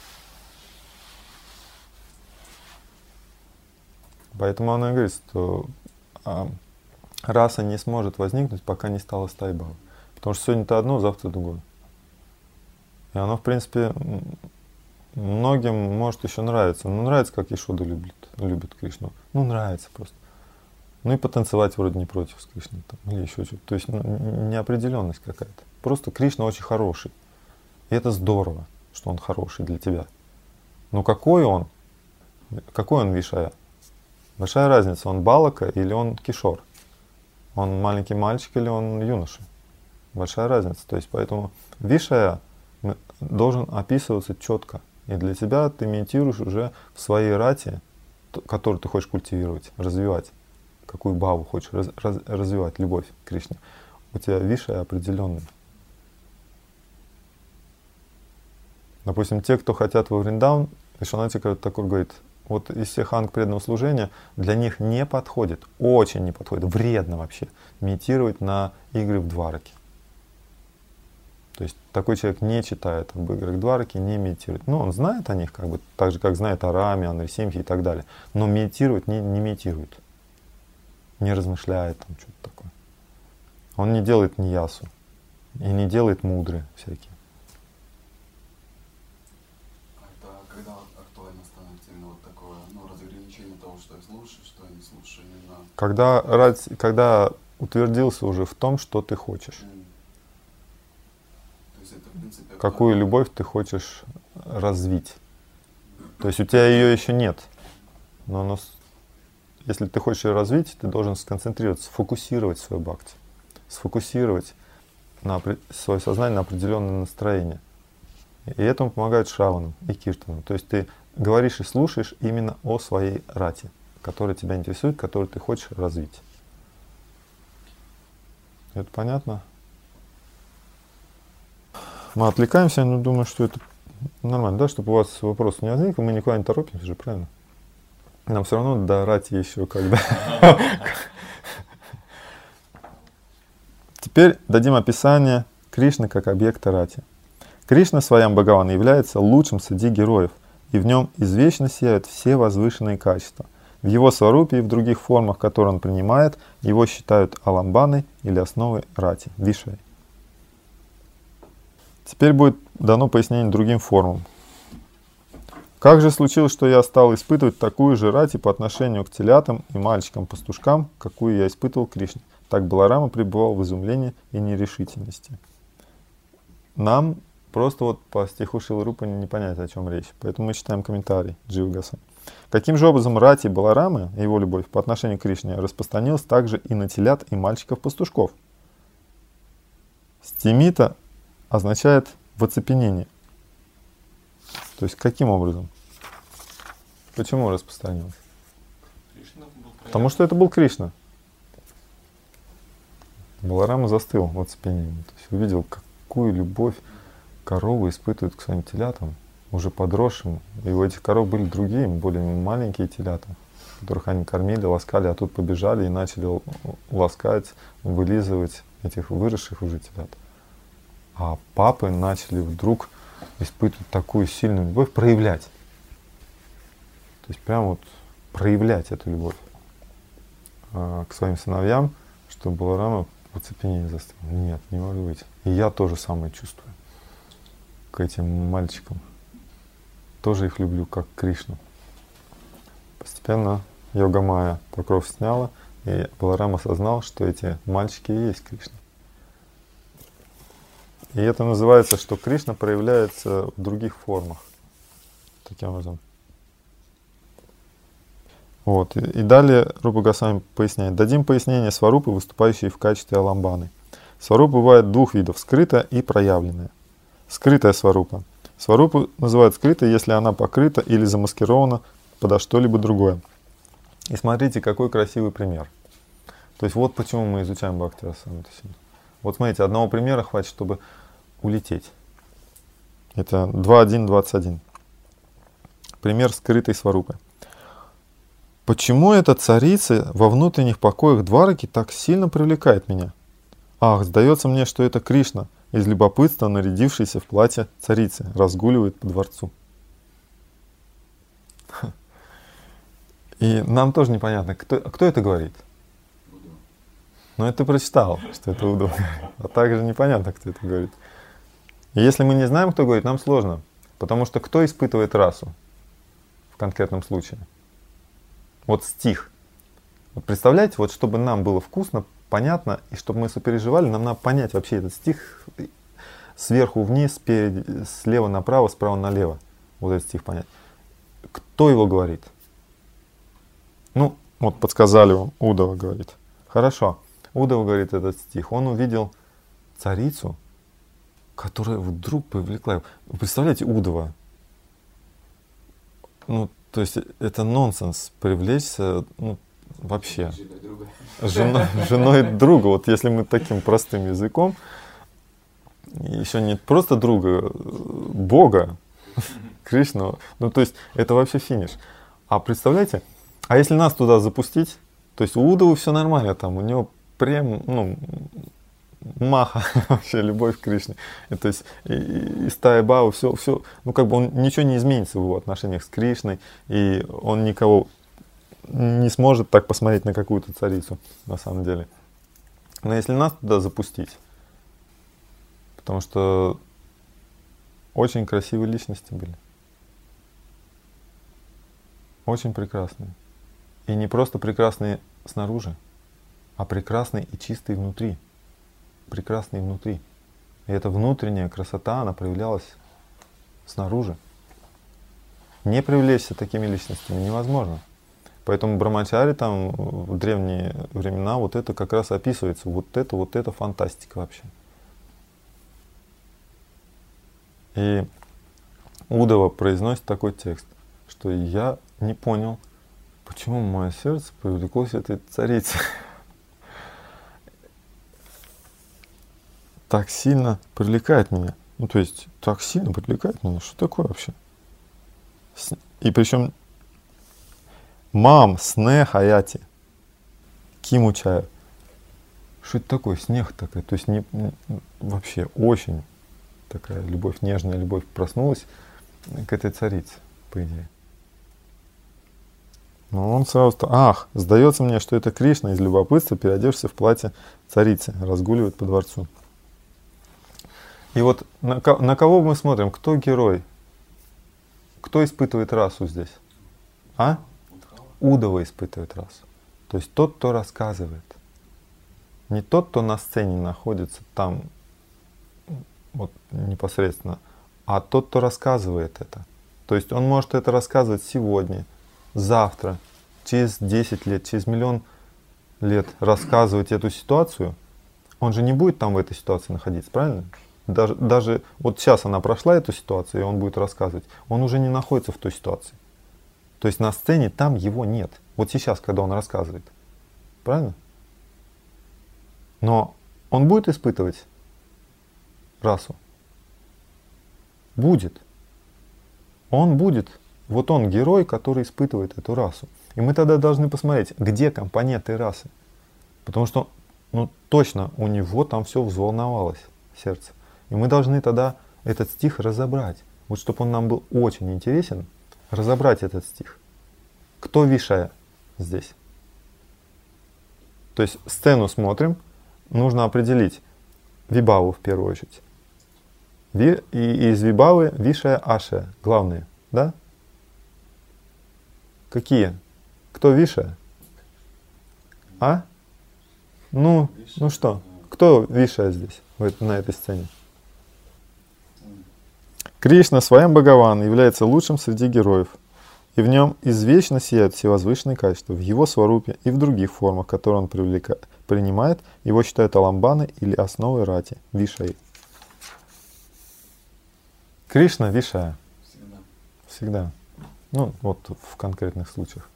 Поэтому она говорит, что раса не сможет возникнуть, пока не стала стайбхавой. Потому что сегодня-то одно, завтра другое. И оно, в принципе, многим может еще нравиться. Ну, нравится, как Ешода любит Кришну. Ну, нравится просто. Ну и потанцевать вроде не против с Кришной. Там, или еще что-то. То есть неопределенность какая-то. Просто Кришна очень хороший. И это здорово, что он хороший для тебя. Но какой он? Какой он Вишая? Большая разница, он балака или он кишор. Он маленький мальчик или он юноша. Большая разница. То есть поэтому Вишая должен описываться четко. И для тебя ты медитируешь уже в своей рате, которую ты хочешь культивировать, развивать. Какую бхаву хочешь развивать, любовь к Кришне. У тебя Вишая определенный. Допустим, те, кто хотят во Вриндаун, Вишванатха Такур говорит, вот из всех анг преданного служения для них не подходит, очень не подходит, вредно вообще медитировать на игры в Двараке. То есть такой человек не читает об играх Двараки, не медитирует. Ну, он знает о них, как бы, так же, как знает о Раме, о Нарисимхе и так далее. Но медитировать не медитирует. Не размышляет там что-то такое. Он не делает ниясу. И не делает мудры всякие. Это когда актуально становится именно вот такое, ну, разграничение того, что я слушаю, что я не слушаю, именно. Когда утвердился уже в том, что ты хочешь. То есть это, в принципе, Какую любовь ты хочешь развить. То есть у тебя ее еще нет. Но если ты хочешь ее развить, ты должен сконцентрироваться, сфокусировать свою бхакти. Сфокусировать свое сознание на определенное настроение. И этому помогают шраванам и киртанам. То есть ты говоришь и слушаешь именно о своей рате, которая тебя интересует, которую ты хочешь развить. Это понятно? Мы отвлекаемся, но думаю, что это нормально, да, чтобы у вас вопрос не возник, мы никуда не торопимся же, правильно? Нам все равно до рати еще когда. Теперь дадим описание Кришны как объекта рати. Кришна своям Бхагаван является лучшим среди героев, и в нем извечно сияют все возвышенные качества. В его сварупе и в других формах, которые он принимает, его считают аламбаной или основой рати, вишай. Теперь будет дано пояснение другим формам. Как же случилось, что я стал испытывать такую же рати по отношению к телятам и мальчикам-пастушкам, какую я испытывал к Кришне? Так Баларама пребывал в изумлении и нерешительности. Нам просто вот по стиху Шрилы Рупы не понять, о чем речь. Поэтому мы читаем комментарий Дживы Госвами. Каким же образом рати Баларамы, его любовь по отношению к Кришне, распространилась также и на телят и мальчиков-пастушков? Стимита означает в оцепенении. То есть каким образом? Почему распространилось? Потому что это был Кришна. Баларама застыл в оцепенении. То есть увидел, какую любовь коровы испытывают к своим телятам, уже подросшим. И у этих коров были другие, более маленькие телята, которых они кормили, ласкали, а тут побежали и начали ласкать, вылизывать этих выросших уже телят. А папы начали вдруг испытывать такую сильную любовь, проявлять. То есть прям вот проявлять эту любовь к своим сыновьям, что Баларама в оцепенении застыл. Нет, не может быть. И я тоже самое чувствую к этим мальчикам. Тоже их люблю, как Кришну. Постепенно Йога-майя покров сняла, и Баларама осознал, что эти мальчики и есть Кришна. И это называется, что Кришна проявляется в других формах. Таким образом. Вот. И далее Рупа Госвами поясняет. Дадим пояснение сварупы, выступающей в качестве аламбаны. Сварупа бывает двух видов: скрытая и проявленная. Скрытая сварупа Сварупу называют скрытой, если она покрыта или замаскирована подо что-либо другое. И смотрите, какой красивый пример. То есть вот почему мы изучаем Бхакти-расамриту. Вот смотрите, одного примера хватит, чтобы улететь. Это 2.1.21. Пример скрытой сварупы. Почему эта царица во внутренних покоях Двараки так сильно привлекает меня? Ах, сдается мне, что это Кришна, из любопытства нарядившийся в платье царицы, разгуливает по дворцу. И нам тоже непонятно, кто это говорит. Но это ты прочитал, что это Удова. А также непонятно, кто это говорит. И если мы не знаем, кто говорит, нам сложно. Потому что кто испытывает расу в конкретном случае? Вот стих. Вот представляете, вот чтобы нам было вкусно, понятно, и чтобы мы сопереживали, нам надо понять вообще этот стих сверху вниз, спереди, слева направо, справа налево. Вот этот стих понять. Кто его говорит? Ну, вот подсказали вам, Удова говорит. Хорошо. Удова говорит этот стих. Он увидел царицу, которая вдруг привлекла его. Вы представляете, Удова? Ну, то есть это нонсенс привлечься, ну, вообще. Женой друга. Вот если мы таким простым языком, еще не просто друга, Бога, Кришну, ну то есть это вообще финиш. А представляете, а если нас туда запустить, то есть у Удовы все нормально, там у него прям, ну, маха, вообще любовь к Кришне. И, то есть и стая Бхавы, все, ну как бы он ничего не изменится в его отношениях с Кришной, и он никого не сможет так посмотреть на какую-то царицу, на самом деле. Но если нас туда запустить, потому что очень красивые личности были. Очень прекрасные. И не просто прекрасные снаружи, а прекрасные и чистые внутри. Прекрасные внутри. И эта внутренняя красота, она проявлялась снаружи. Не привлечься такими личностями невозможно. Поэтому Брамачари там в древние времена вот это как раз описывается. Вот это фантастика вообще. И Удова произносит такой текст, что я не понял, почему мое сердце привлеклось этой царице. Так сильно привлекает меня. Ну, то есть, так сильно привлекает меня. Что такое вообще? И причем мам, снех, аяти, киму чаю. Что это такое? Снег такая. То есть, вообще очень такая любовь, нежная любовь проснулась к этой царице, по идее. Но он сразу, ах, сдается мне, что это Кришна из любопытства, переодевшийся в платье царицы, разгуливает по дворцу. И вот на кого мы смотрим? Кто герой? Кто испытывает расу здесь? А? Удова испытывает расу. То есть тот, кто рассказывает. Не тот, кто на сцене находится там вот непосредственно, а тот, кто рассказывает это. То есть он может это рассказывать сегодня, завтра, через 10 лет, через миллион лет рассказывать эту ситуацию. Он же не будет там в этой ситуации находиться, правильно? Даже вот сейчас она прошла эту ситуацию, и он будет рассказывать. Он уже не находится в той ситуации. То есть на сцене там его нет. Вот сейчас, когда он рассказывает. Правильно? Но он будет испытывать расу? Будет. Он будет. Вот он герой, который испытывает эту расу. И мы тогда должны посмотреть, где компоненты расы. Потому что, ну точно, у него там все взволновалось, сердце. И мы должны тогда этот стих разобрать. Вот чтобы он нам был очень интересен, разобрать этот стих. Кто Вишая здесь? То есть сцену смотрим, нужно определить Вибаву в первую очередь. И из Вибавы Вишая, Ашая, главные, да? Какие? Кто Вишая? А? Ну что? Кто Вишая здесь, на этой сцене? Кришна, Своям Бхагаван, является лучшим среди героев, и в нем извечно сияют все возвышенные качества. В его сварупе и в других формах, которые он принимает, его считают аламбаны или основой рати, вишаи. Кришна, Вишая. Всегда. Всегда. Ну, вот в конкретных случаях.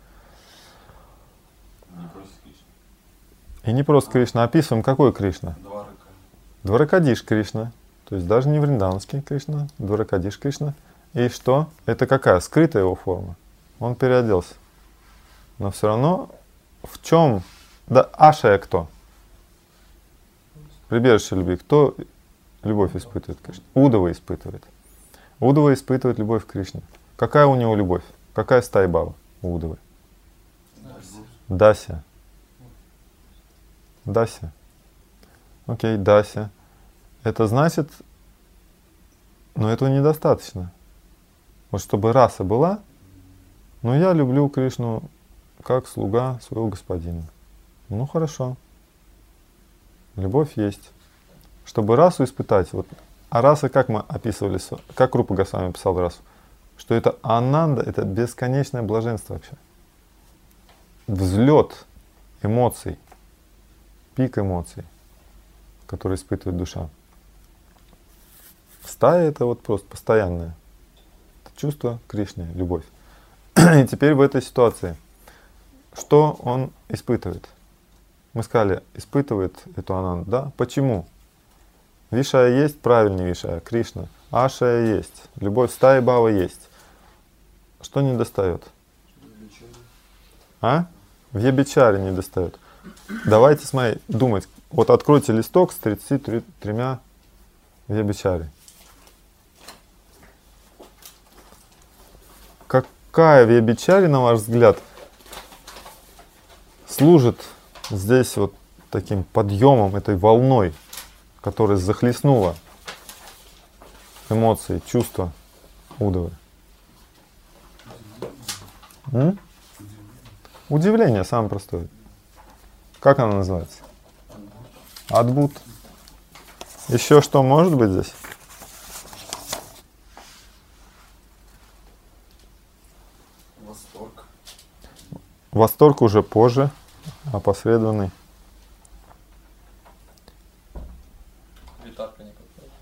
Не просто Кришна. И не просто Кришна. Описываем, какой Кришна? Дварака. Дваракадиш Кришна. То есть даже не вринданский Кришна, Дваракадиш Кришна. И что? Это какая? Скрытая его форма. Он переоделся. Но все равно в чем? Да, Ашая кто? Прибежище любви. Кто любовь испытывает к Кришне? Удава испытывает. Удава испытывает любовь к Кришне. Какая у него любовь? Какая стая бава у Удавы? Дася. Дася. Окей, Дася. Это значит, но этого недостаточно. Вот чтобы раса была, но я люблю Кришну как слуга своего господина. Ну хорошо. Любовь есть. Чтобы расу испытать, вот, а раса, как мы описывали, как Рупа Госвами писал расу, что это ананда, это бесконечное блаженство вообще. Взлет эмоций, пик эмоций, который испытывает душа. Стая это вот просто постоянное. Это чувство Кришны, любовь. И теперь в этой ситуации, что он испытывает? Мы сказали, испытывает эту ананду, да? Почему? Вишая есть, правильный Вишая, Кришна. Ашая есть, любовь стаи бава есть. Что не достает? А? Вьябичари не достает. Давайте думать. Вот откройте листок с 33 вьябичари. Какая вьябичари, на ваш взгляд, служит здесь вот таким подъемом, этой волной, которая захлестнула эмоции, чувства Удавы? Удивление, самое простое. Как оно называется? Адбут. Еще что может быть здесь? Восторг. Восторг уже позже, опосредованный. Витарка никакая.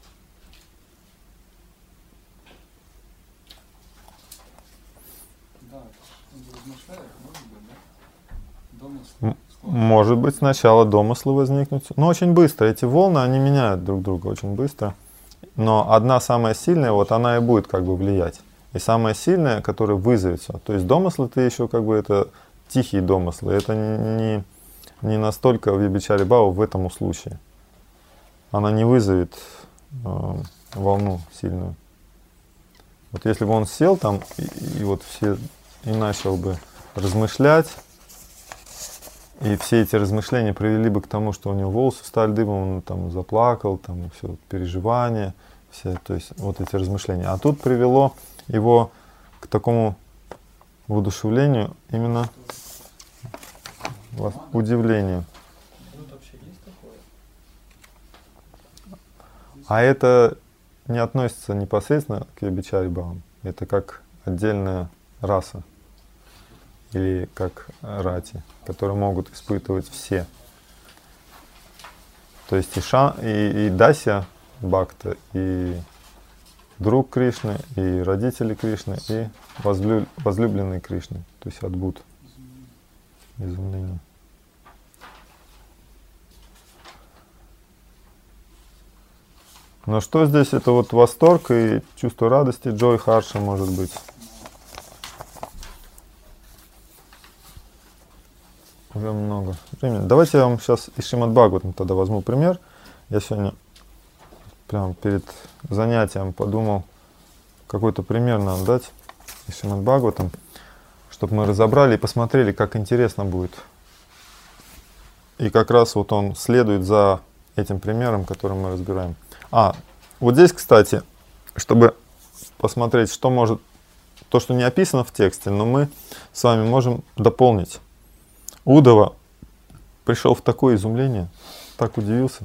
Да, размышляет, может быть, да? Домыслы. Может быть, сначала домыслы возникнут. Но очень быстро. Эти волны, они меняют друг друга очень быстро. Но одна самая сильная, вот она и будет как бы влиять. И самая сильная, которая вызовет все. То есть домыслы-то еще как бы это тихие домыслы. Это не настолько в Вьябичари Бхава в этом случае. Она не вызовет волну сильную. Вот если бы он сел там и вот все и начал бы размышлять, и все эти размышления привели бы к тому, что у него волосы стали дыбом, он там заплакал, там все переживания, все, то есть вот эти размышления. А тут привело его к такому воодушевлению, именно удивлению. Тут вообще есть такое? А это не относится непосредственно к Вьябичари Бхавам. Это как отдельная раса. Или как рати, которые могут испытывать все. То есть и Дася Бхакта, и друг Кришны, и родители Кришны, и возлюбленный Кришны. То есть Адбут. Изумление. Но что здесь? Это вот восторг и чувство радости, джой, харша может быть. Уже много времени. Давайте я вам сейчас из Шримад Бхагаватам тогда возьму пример. Я сегодня прямо перед занятием подумал, какой-то пример нам дать из Шримад Бхагаватам, чтобы мы разобрали и посмотрели, как интересно будет. И как раз вот он следует за этим примером, который мы разбираем. Вот здесь, кстати, чтобы посмотреть, что может, то, что не описано в тексте, но мы с вами можем дополнить. Удава пришел в такое изумление, так удивился.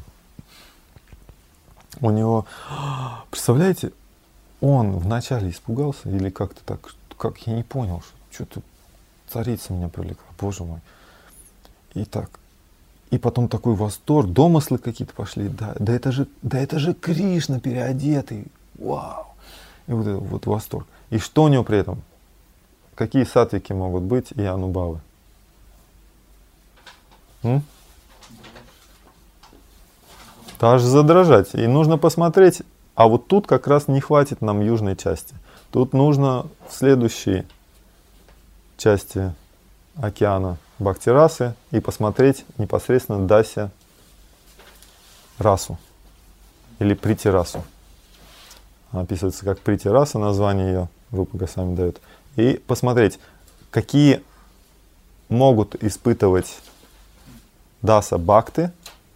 У него, представляете, он вначале испугался или как-то так, как я не понял, что-то царица меня привлекла, боже мой. И потом такой восторг, домыслы какие-то пошли, да это же Кришна переодетый, вау. И вот этот вот восторг. И что у него при этом? Какие сатвики могут быть и анубавы? Даже задрожать. И нужно посмотреть, а вот тут как раз не хватит нам южной части. Тут нужно в следующей части океана Бхакти-расы и посмотреть непосредственно Дася расу или Прити-расу. Она описывается как Прити-раса, название ее Рупа Госвами дает. И посмотреть, какие могут испытывать даса бхакты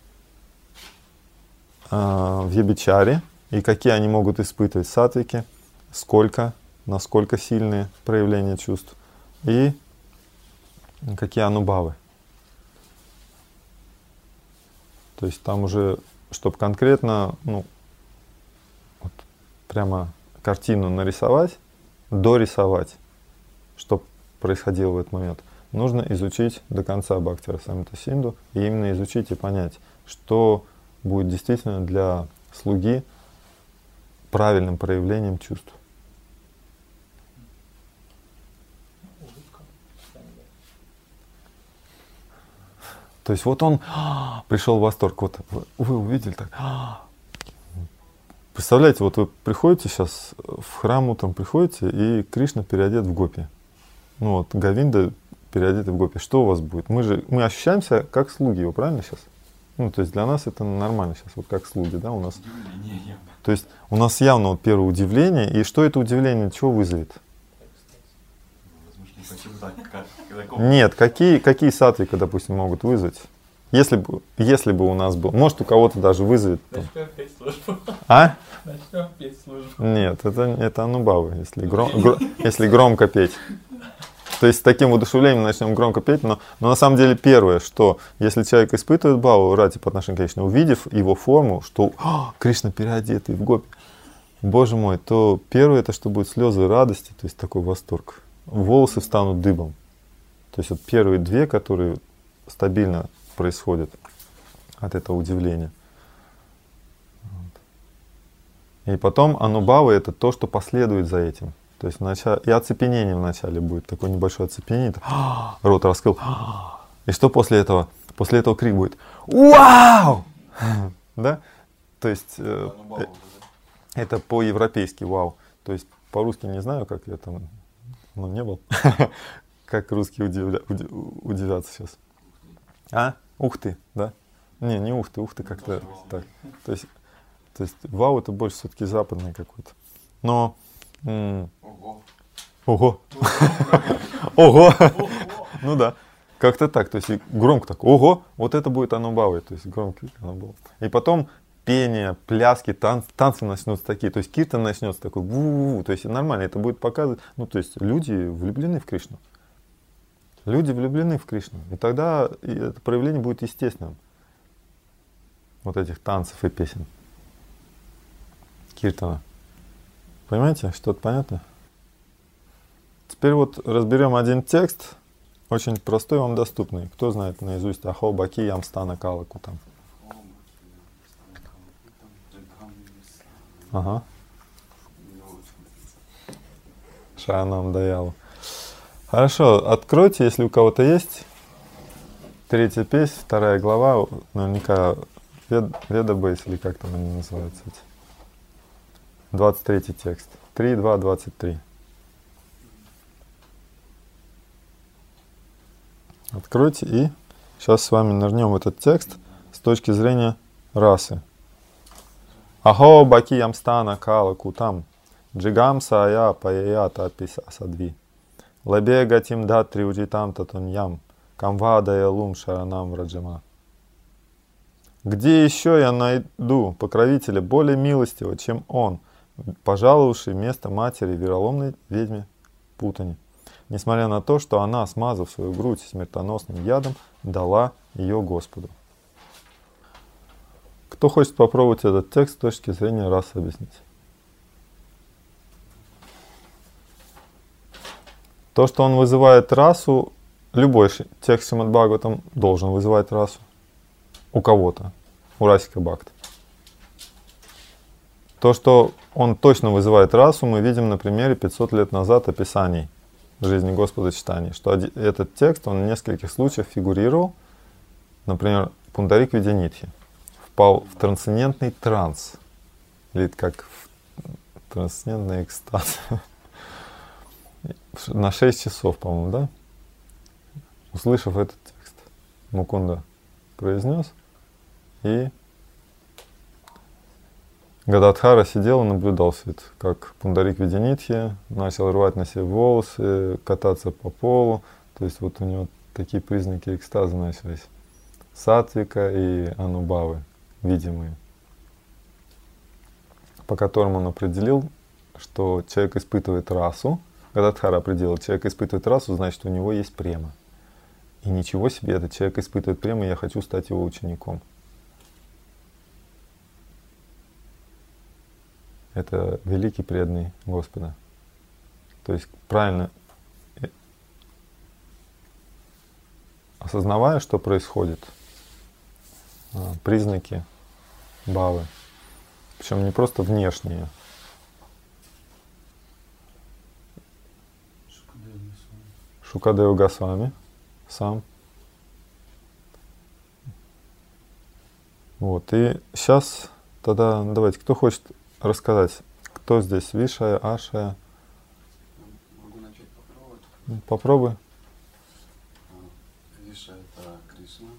в ебичаре, и какие они могут испытывать сатвики, сколько, насколько сильные проявления чувств, и какие анубавы. То есть там уже, чтобы конкретно, вот прямо картину нарисовать, дорисовать, что происходило в этот момент, нужно изучить до конца Бхакти-расамрита Синду, и именно изучить и понять, что будет действительно для слуги правильным проявлением чувств. То есть вот он пришел в восторг. Вот вы увидели так. Представляете, вот вы приходите сейчас в храм, утром приходите, и Кришна переодет в гопи. Ну вот, Говинда переодет в гопи. Что у вас будет? Мы ощущаемся как слуги его, правильно сейчас? Ну, то есть для нас это нормально сейчас, вот как слуги, да, у нас. То есть у нас явно вот первое удивление, и что это удивление, чего вызовет? Нет, какие сатвики, допустим, могут вызвать? Если бы у нас был, может, у кого-то даже вызовет. Начнем петь службу. А? Начнем петь службу. Нет, это анубавы, если громко петь. То есть с таким воодушевлением начнем громко петь, но на самом деле первое, что если человек испытывает бхаву рати по отношению к Кришне, увидев его форму, что Кришна переодетый в гопи, Боже мой, то первое это, что будет слезы радости, то есть такой восторг. Волосы встанут дыбом. То есть вот первые две, которые стабильно происходят от этого удивления. И потом анубава это то, что последует за этим. То есть и оцепенение вначале будет, такое небольшое оцепенение, рот раскрыл. И что после этого? После этого крик будет «Вау!» Да? То есть это по-европейски «Вау». То есть по-русски не знаю, как я там, не был. Как русские удивятся сейчас. А? Ух ты, да? Не ух ты как-то так. То есть «Вау» это больше все-таки западный какой-то. Но Ого. Ого. Ну да. Как-то так. То есть громко так. Ого. Вот это будет анубавой. То есть громкий анубав. И потом пение, пляски, танцы начнутся такие. То есть киртан начнется такой. То есть нормально. Это будет показывать. Ну то есть люди влюблены в Кришну. Люди влюблены в Кришну. И тогда это проявление будет естественным. Вот этих танцев и песен. Киртана. Понимаете, что-то понятно? Теперь вот разберем один текст, очень простой, вам доступный. Кто знает наизусть Ахо Баки Ямстана Кала Кутам? Ага. Шаранам Даялу. Хорошо, откройте, если у кого-то есть. 3-я песнь, 2 глава, наверняка Ведабейс, или как там они называются эти. 23 текст. 3.2.23. Откройте и сейчас с вами нырнем в этот текст с точки зрения расы. Ахо баки ямстана кала кутам джигам сая паяя тапис асадви лабе гатим датри уджитам татуньям камвадая лум шаранам раджама. Где еще я найду покровителя более милостивого, чем он, пожаловавший место матери вероломной ведьме Путани, несмотря на то, что она, смазав свою грудь смертоносным ядом, дала ее Господу. Кто хочет попробовать этот текст с точки зрения расы объяснить? То, что он вызывает расу, любой текст Шримад Бхагаватам должен вызывать расу. У кого-то. У Расика Бхакты. То, что он точно вызывает расу, мы видим на примере 500 лет назад описаний жизни Господа читаний, что этот текст, он в нескольких случаях фигурировал. Например, Пундарик Видянитхи впал в трансцендентный транс, или как в трансцендентный экстаз, на 6 часов, по-моему, да? Услышав этот текст, Мукунда произнес, и Гададхара сидел и наблюдал свет, как Пундарик Видянитхи начал рвать на себе волосы, кататься по полу. То есть вот у него такие признаки экстаза начались. Сатвика и анубавы, видимые, по которым он определил, что человек испытывает расу. Гададхара определил, человек испытывает расу, значит, у него есть према. И ничего себе, этот человек испытывает прему, я хочу стать его учеником. Это великий преданный Господа. То есть правильно осознавая, что происходит, признаки бхавы, причем не просто внешние. Шукадева Госвами сам. Вот. И сейчас тогда давайте, кто хочет рассказать, кто здесь Вишая, Ашая? Могу начать попробовать. Попробуй. Виша это Кришна,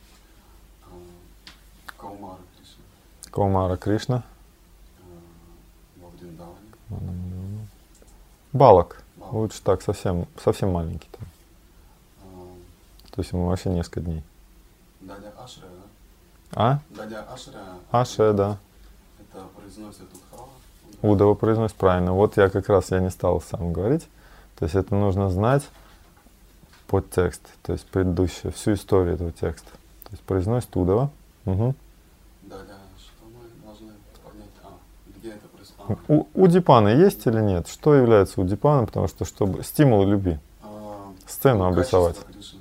Каумара Кришна, Каумара Кришна. во Вриндаване. Балак. Балак. Лучше так, совсем маленький. Там. То есть ему вообще несколько дней. Дадя Ашрая, да? А? Дадя Ашрая. Ашая, да. Это произносит Удхава. Удова произносит правильно. Вот я не стал сам говорить. То есть это нужно знать подтекст, то есть предыдущую, всю историю этого текста. То есть произносит Удова. Угу. Дадя, что мы должны понять? Где это происходит? Удипаны есть или нет? Что является удипаном? Потому что чтобы стимул любви. Сцену обрисовать.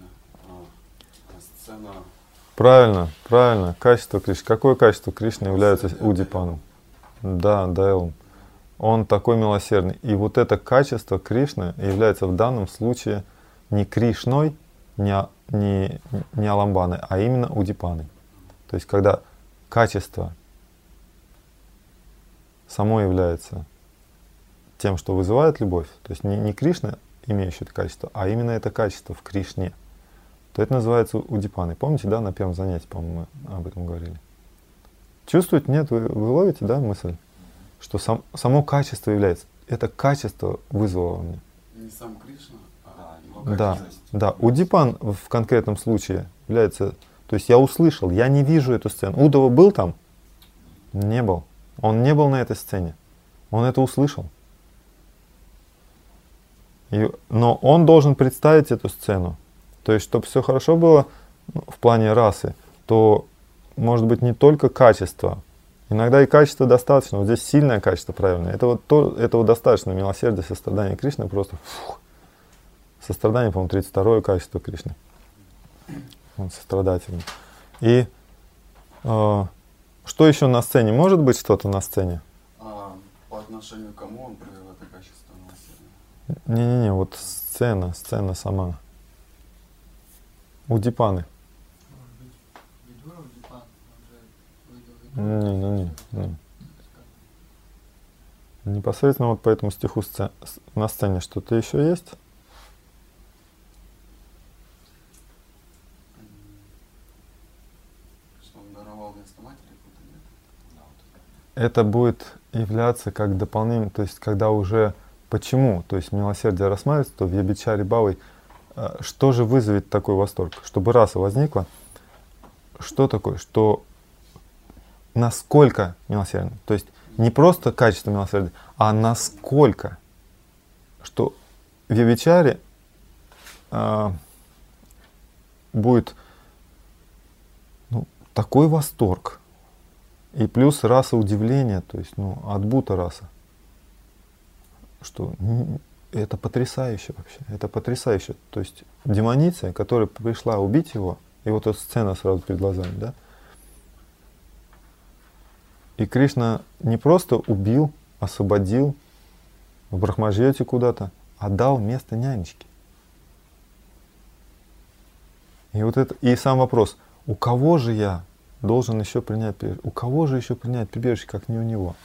Сцена. Правильно. Качество Кришны. Какое качество Кришны является удипаном? Да, Дайлом. Он такой милосердный. И вот это качество Кришны является в данном случае не Кришной, не Аламбаной, а именно удипаной. То есть когда качество само является тем, что вызывает любовь, то есть не Кришна, имеющий это качество, а именно это качество в Кришне, то это называется удипаной. Помните, да, на первом занятии, по-моему, мы об этом говорили. Чувствуете? Нет? Вы ловите, да, мысль? Что само качество является. Это качество вызвало во мне. Не сам Кришна, а его Да, качество. да. Удипан в конкретном случае является... То есть я услышал, я не вижу эту сцену. Удова был там? Не был. Он не был на этой сцене. Он это услышал. Но он должен представить эту сцену. То есть, чтобы все хорошо было в плане расы, то может быть не только качество. Иногда и качество достаточно. Вот здесь сильное качество правильное. Этого достаточно. Милосердие, сострадание Кришны просто... Сострадание, по-моему, 32-е качество Кришны. Он сострадательный. И что еще на сцене? Может быть что-то на сцене? По отношению к кому он проявил это качество милосердия? Не-не-не, вот сцена сама. Удипаны. Не. Непосредственно вот по этому стиху на сцене что-то еще есть? Что он даровал вместо матери, куда нет? Это будет являться как дополнение, то есть когда уже почему, то есть милосердие рассматривается, то в Ябичаре Бхавой что же вызовет такой восторг? Чтобы раса возникла, что такое? Что насколько милосердно? То есть не просто качество милосердия, а насколько, что в Ябичаре будет такой восторг. И плюс раса удивления, то есть адбута раса. Что это потрясающе вообще. Это потрясающе. То есть демоница, которая пришла убить его, и вот эта сцена сразу перед глазами, да? И Кришна не просто убил, освободил в Брахмаджьоте куда-то, а дал место нянечке. И вот это, и сам вопрос, у кого же я должен еще принять прибежище? У кого же еще принять прибежище, как не у него?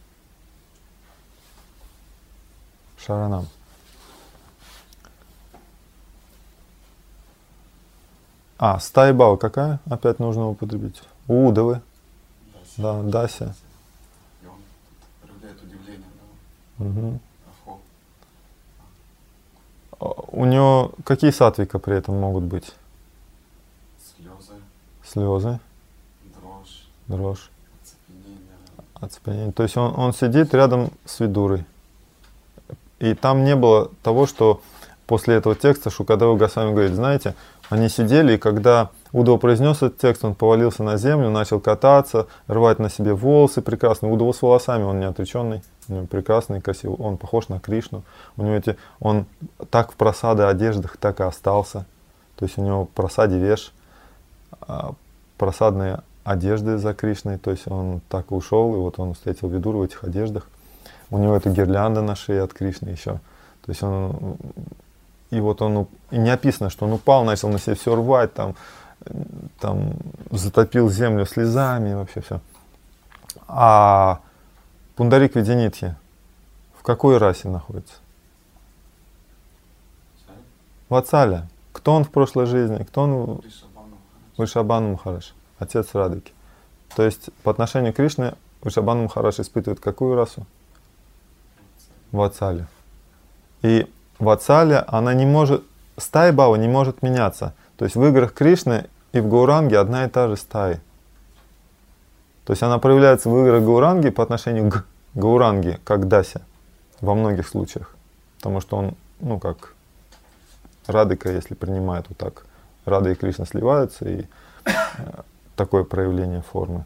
Шаранам. Стая бава какая? Опять нужно употребить. У Удавы. Да, Дася. И он проявляет удивление, да. Угу. Ахо. У него какие сатвика при этом могут быть? Слезы, Слезы, дрожь, оцепенение. оцепенение. То есть он сидит рядом с Видурой. И там не было того, что после этого текста Шукадева Госвами говорит, знаете, они сидели, и когда Удава произнес этот текст, он повалился на землю, начал кататься, рвать на себе волосы прекрасные. Удава с волосами, он не отреченный, у него прекрасный, красивый, он похож на Кришну. У него он так в просаде одеждах так и остался. То есть у него в просаде веш, просадные одежды за Кришной, то есть он так и ушел, и вот он встретил Видуру в этих одеждах. У него эта гирлянда на шее от Кришны еще. То есть он, и вот он, и не описано, что он упал, начал на себе все рвать, там затопил землю слезами, вообще все. А Пундарик Видянитхи в какой расе находится? Ватсаля. Кто он в прошлой жизни? Кто он? Вришабхану Махарадж, отец Радхики. То есть по отношению к Кришне Вришабхану Махарадж испытывает какую расу? Ватсалю. И Ватсаля, она не может, стая бава не может меняться. То есть в играх Кришны и в Гауранге одна и та же стая. То есть она проявляется в играх Гауранги по отношению к Гауранге, как Дася, во многих случаях. Потому что он, как Радхика, если принимает вот так, Рада и Кришна сливаются, и такое проявление формы,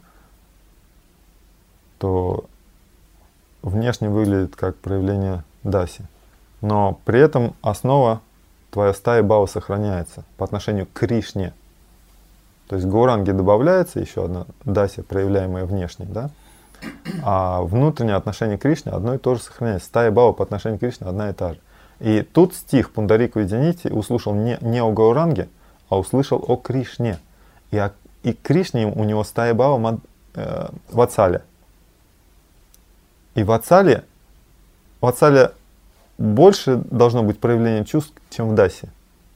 то внешне выглядит как проявление Даси. Но при этом основа твоя стая бава сохраняется по отношению к Кришне. То есть в Гауранге добавляется еще одна Дася, проявляемая внешне, да? А внутреннее отношение к Кришне одно и то же сохраняется. Стая бава по отношению к Кришне одна и та же. И тут стих Пундарику Видянити услышал не о Гауранге, а услышал о Кришне. И Кришне у него стая бава Ватсаля. И Ватсаля больше должно быть проявлением чувств, чем в Дасе.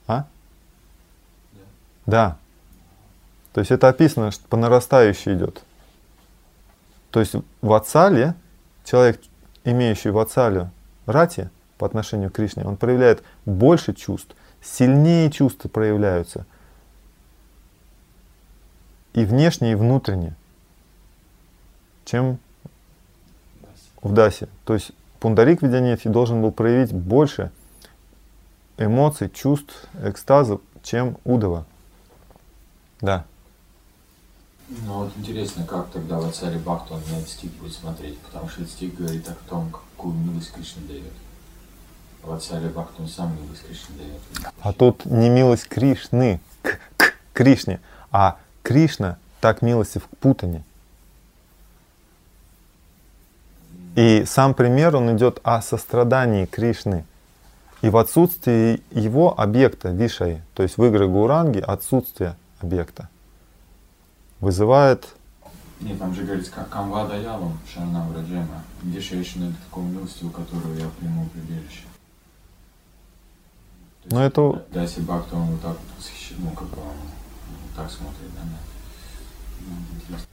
Да. То есть это описано, что по нарастающей идет. То есть в Ватсале, человек, имеющий Ватсалю рати по отношению к Кришне, он проявляет больше чувств, сильнее чувства проявляются. И внешне, и внутренне, чем в Дасе. То есть Пундарик Видянитхи должен был проявить больше эмоций, чувств, экстазов, чем Удава. Да. Ну вот интересно, как тогда в Ватсале Бхакта он на этот стих будет смотреть, потому что этот стих говорит о том, какую милость Кришна дает. В Ватсале Бхакта он сам милость Кришны дает. А тут не милость Кришны к Кришне, а Кришна так милостив к путане. И сам пример, он идет о сострадании Кришны. И в отсутствии его объекта, вишаи, то есть в играх Гауранги отсутствие объекта, вызывает... Нет, там же говорится, как Камвада Ялам, Шаранам Раджема, где Шейшина такого милости, у которого я приму прибежище. Но это... Даси Бхакта, он вот так вот восхищен, как бы он так смотрит, да, интересно.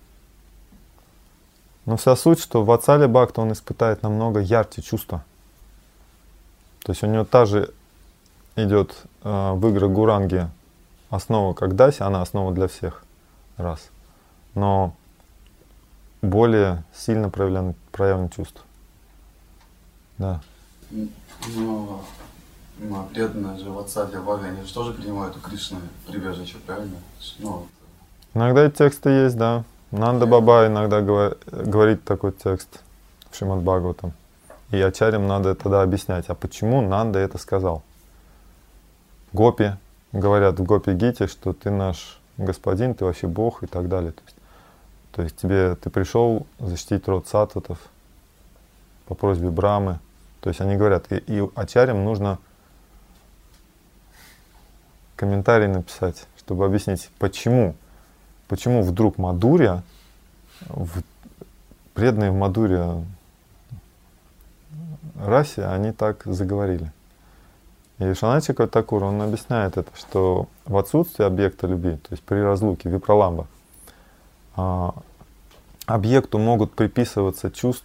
Но вся суть, что в Ватсале Бхакта он испытает намного ярче чувства. То есть у него та же идет в играх Гауранги основа как Даси, она основа для всех раз. Но более сильно проявлено чувство. Да. Ну, преданные же Ватсале Бхаве, они же тоже принимают у Кришны прибежище, правильно? Иногда эти тексты есть, да. Нанда Баба иногда говорит такой текст в Шримад Бхагаватам. И ачарьям надо тогда объяснять, а почему Нанда это сказал. Гопи говорят в Гопи Гите, что ты наш господин, ты вообще Бог и так далее. То есть То есть ты пришел защитить род саттватов по просьбе Брамы. То есть они говорят, и ачарьям нужно комментарий написать, чтобы объяснить, почему вдруг Мадурья, преданные в Мадурья расе, они так заговорили. И Вишванат Такур, он объясняет это, что в отсутствии объекта любви, то есть при разлуке, випраламба, объекту могут приписываться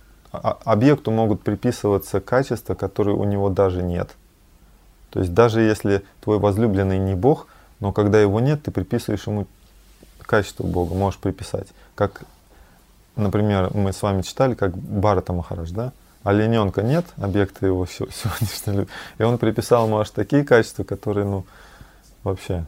качества, которые у него даже нет. То есть даже если твой возлюбленный не Бог, но когда его нет, ты приписываешь ему качество Бога, можешь приписать. Как, например, мы с вами читали, как Бхарата Махарадж, да? Олененка нет, объекта его сегодняшней любви. И он приписал ему аж такие качества, которые, вообще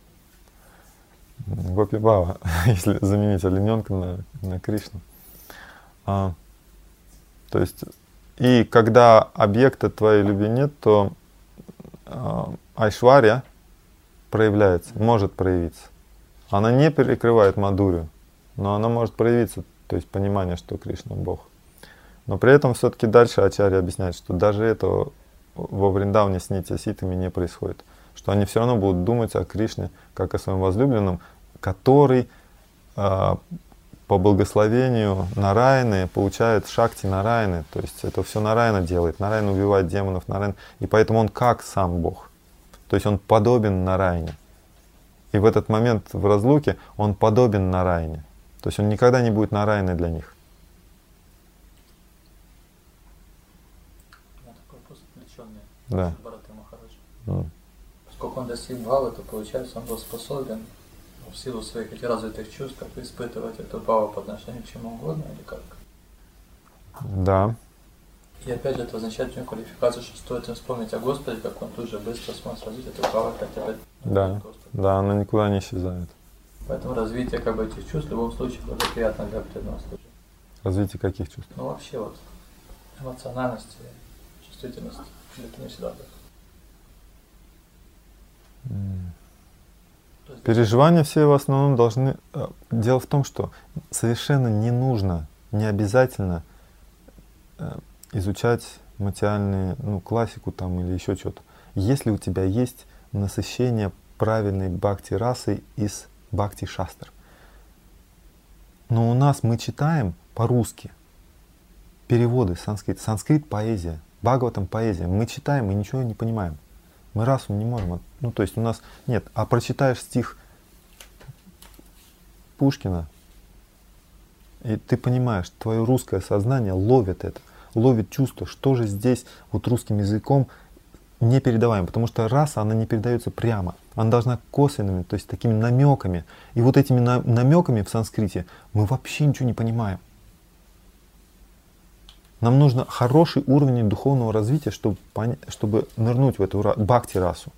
Гопи Бава, если заменить олененка на Кришну. То есть, и когда объекта твоей любви нет, то айшварья проявляется, может проявиться. Она не перекрывает Мадурью, но она может проявиться, то есть понимание, что Кришна Бог. Но при этом все-таки дальше ачарья объясняет, что даже этого во Вриндаване с нитья-ситами не происходит. Что они все равно будут думать о Кришне как о своем возлюбленном, который по благословению Нараяны получает шакти Нараяны. То есть это все Нараяна делает. Нараяна убивает демонов, Нараяна. И поэтому он как сам Бог. То есть он подобен Нараяне. И в этот момент в разлуке он подобен Нараяне. То есть он никогда не будет Нараяной для них. Да. Бхарата Махараджа. Поскольку он достиг бхавы, то получается он был способен в силу своих этих развитых чувств как испытывать эту бхаву по отношению к чему угодно или как? Да. И опять же это означает у него квалификацию, что стоит им вспомнить о Господе, как он тут же быстро сможет развить эту бхаву, опять да. Да, она никуда не исчезает. Поэтому развитие этих чувств в любом случае благоприятно для преданного служения. Развитие каких чувств? Вообще эмоциональности, чувствительности. Это не всегда так. Переживания все в основном должны... Дело в том, что совершенно не нужно, не обязательно изучать материальные, классику там или еще что-то. Если у тебя есть насыщение правильной бхакти-расой из бхакти-шастр. Но у нас мы читаем по-русски переводы санскрит. Санскрит — поэзия. Бхагаватам — поэзия. Мы читаем и ничего не понимаем. Мы расу не можем. То есть у нас нет. А прочитаешь стих Пушкина, и ты понимаешь, твое русское сознание ловит это, ловит чувство, что же здесь русским языком не передаваем. Потому что раса, она не передается прямо. Она должна косвенными, то есть такими намеками. И вот этими намеками в санскрите мы вообще ничего не понимаем. Нам нужно хороший уровень духовного развития, чтобы нырнуть в эту бхакти-расу.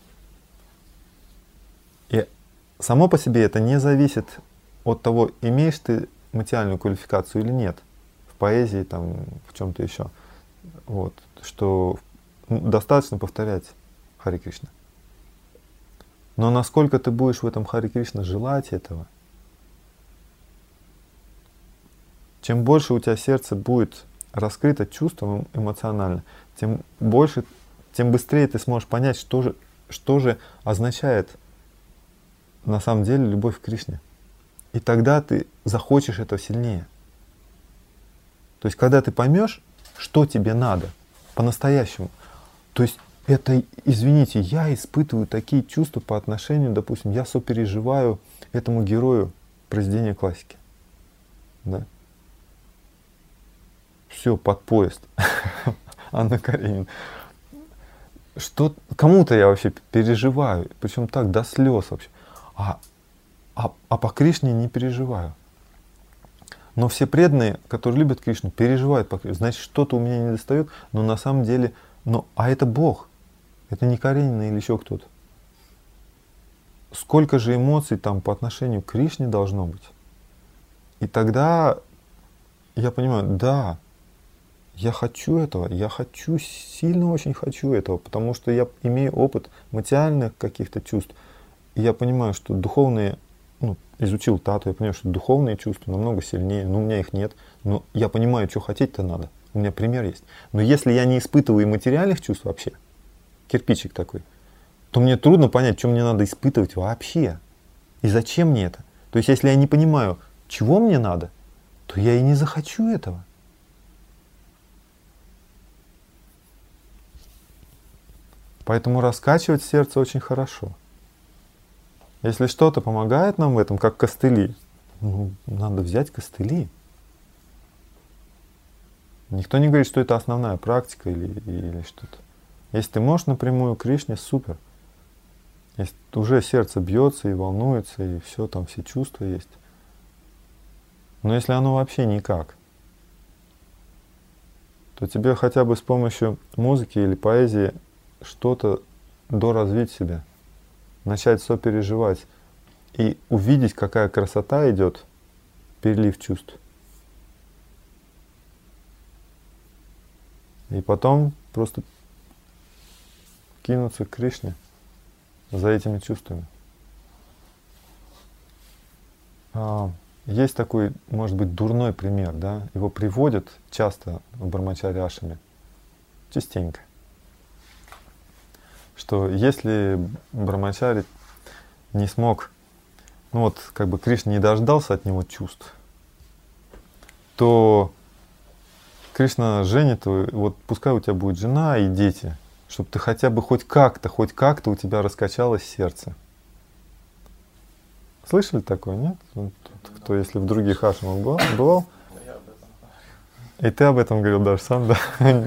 И само по себе это не зависит от того, имеешь ты материальную квалификацию или нет. В поэзии, в чем-то еще. Что достаточно повторять Харе Кришна. Но насколько ты будешь в этом Харе Кришна желать этого, чем больше у тебя сердце будет раскрыто чувством эмоционально, тем быстрее ты сможешь понять, что же означает на самом деле любовь к Кришне. И тогда ты захочешь это сильнее. То есть, когда ты поймешь, что тебе надо по-настоящему, то есть это, извините, я испытываю такие чувства по отношению, допустим, я сопереживаю этому герою произведения классики. Да? Все, под поезд. Анна Каренина. Кому-то я вообще переживаю, причем так до слез вообще. А по Кришне не переживаю. Но все преданные, которые любят Кришну, переживают по Кришне. Значит, что-то у меня не достает, но на самом деле, а это Бог. Это не Каренина или еще кто-то. Сколько же эмоций там по отношению к Кришне должно быть. И тогда я понимаю, да, я хочу этого, сильно очень хочу этого, потому что я имею опыт материальных каких-то чувств. И я понимаю, что духовные, изучил тату, я понимаю, что духовные чувства намного сильнее, но у меня их нет. Но я понимаю, что хотеть-то надо. У меня пример есть. Но если я не испытываю материальных чувств вообще, кирпичик такой, то мне трудно понять, что мне надо испытывать вообще. И зачем мне это? То есть, если я не понимаю, чего мне надо, то я и не захочу этого. Поэтому раскачивать сердце очень хорошо. Если что-то помогает нам в этом, как костыли, ну, надо взять костыли. Никто не говорит, что это основная практика или что-то. Если ты можешь напрямую к Кришне, супер. Если уже сердце бьется и волнуется, и все, там все чувства есть. Но если оно вообще никак, то тебе хотя бы с помощью музыки или поэзии что-то доразвить себя, начать сопереживать и увидеть, какая красота идет, перелив чувств. И потом просто кинуться к Кришне за этими чувствами. Есть такой, может быть, дурной пример, да? Его приводят часто в Брахмачарья-ашраме, частенько, что если Брахмачарья не смог, ну вот как бы Кришна не дождался от него чувств, то Кришна женит, вот пускай у тебя будет жена и дети, чтобы ты хотя бы хоть как-то у тебя раскачалось сердце. Слышали такое, нет? Кто, если в других ашрамах бывал? И ты об этом говорил даже сам, да?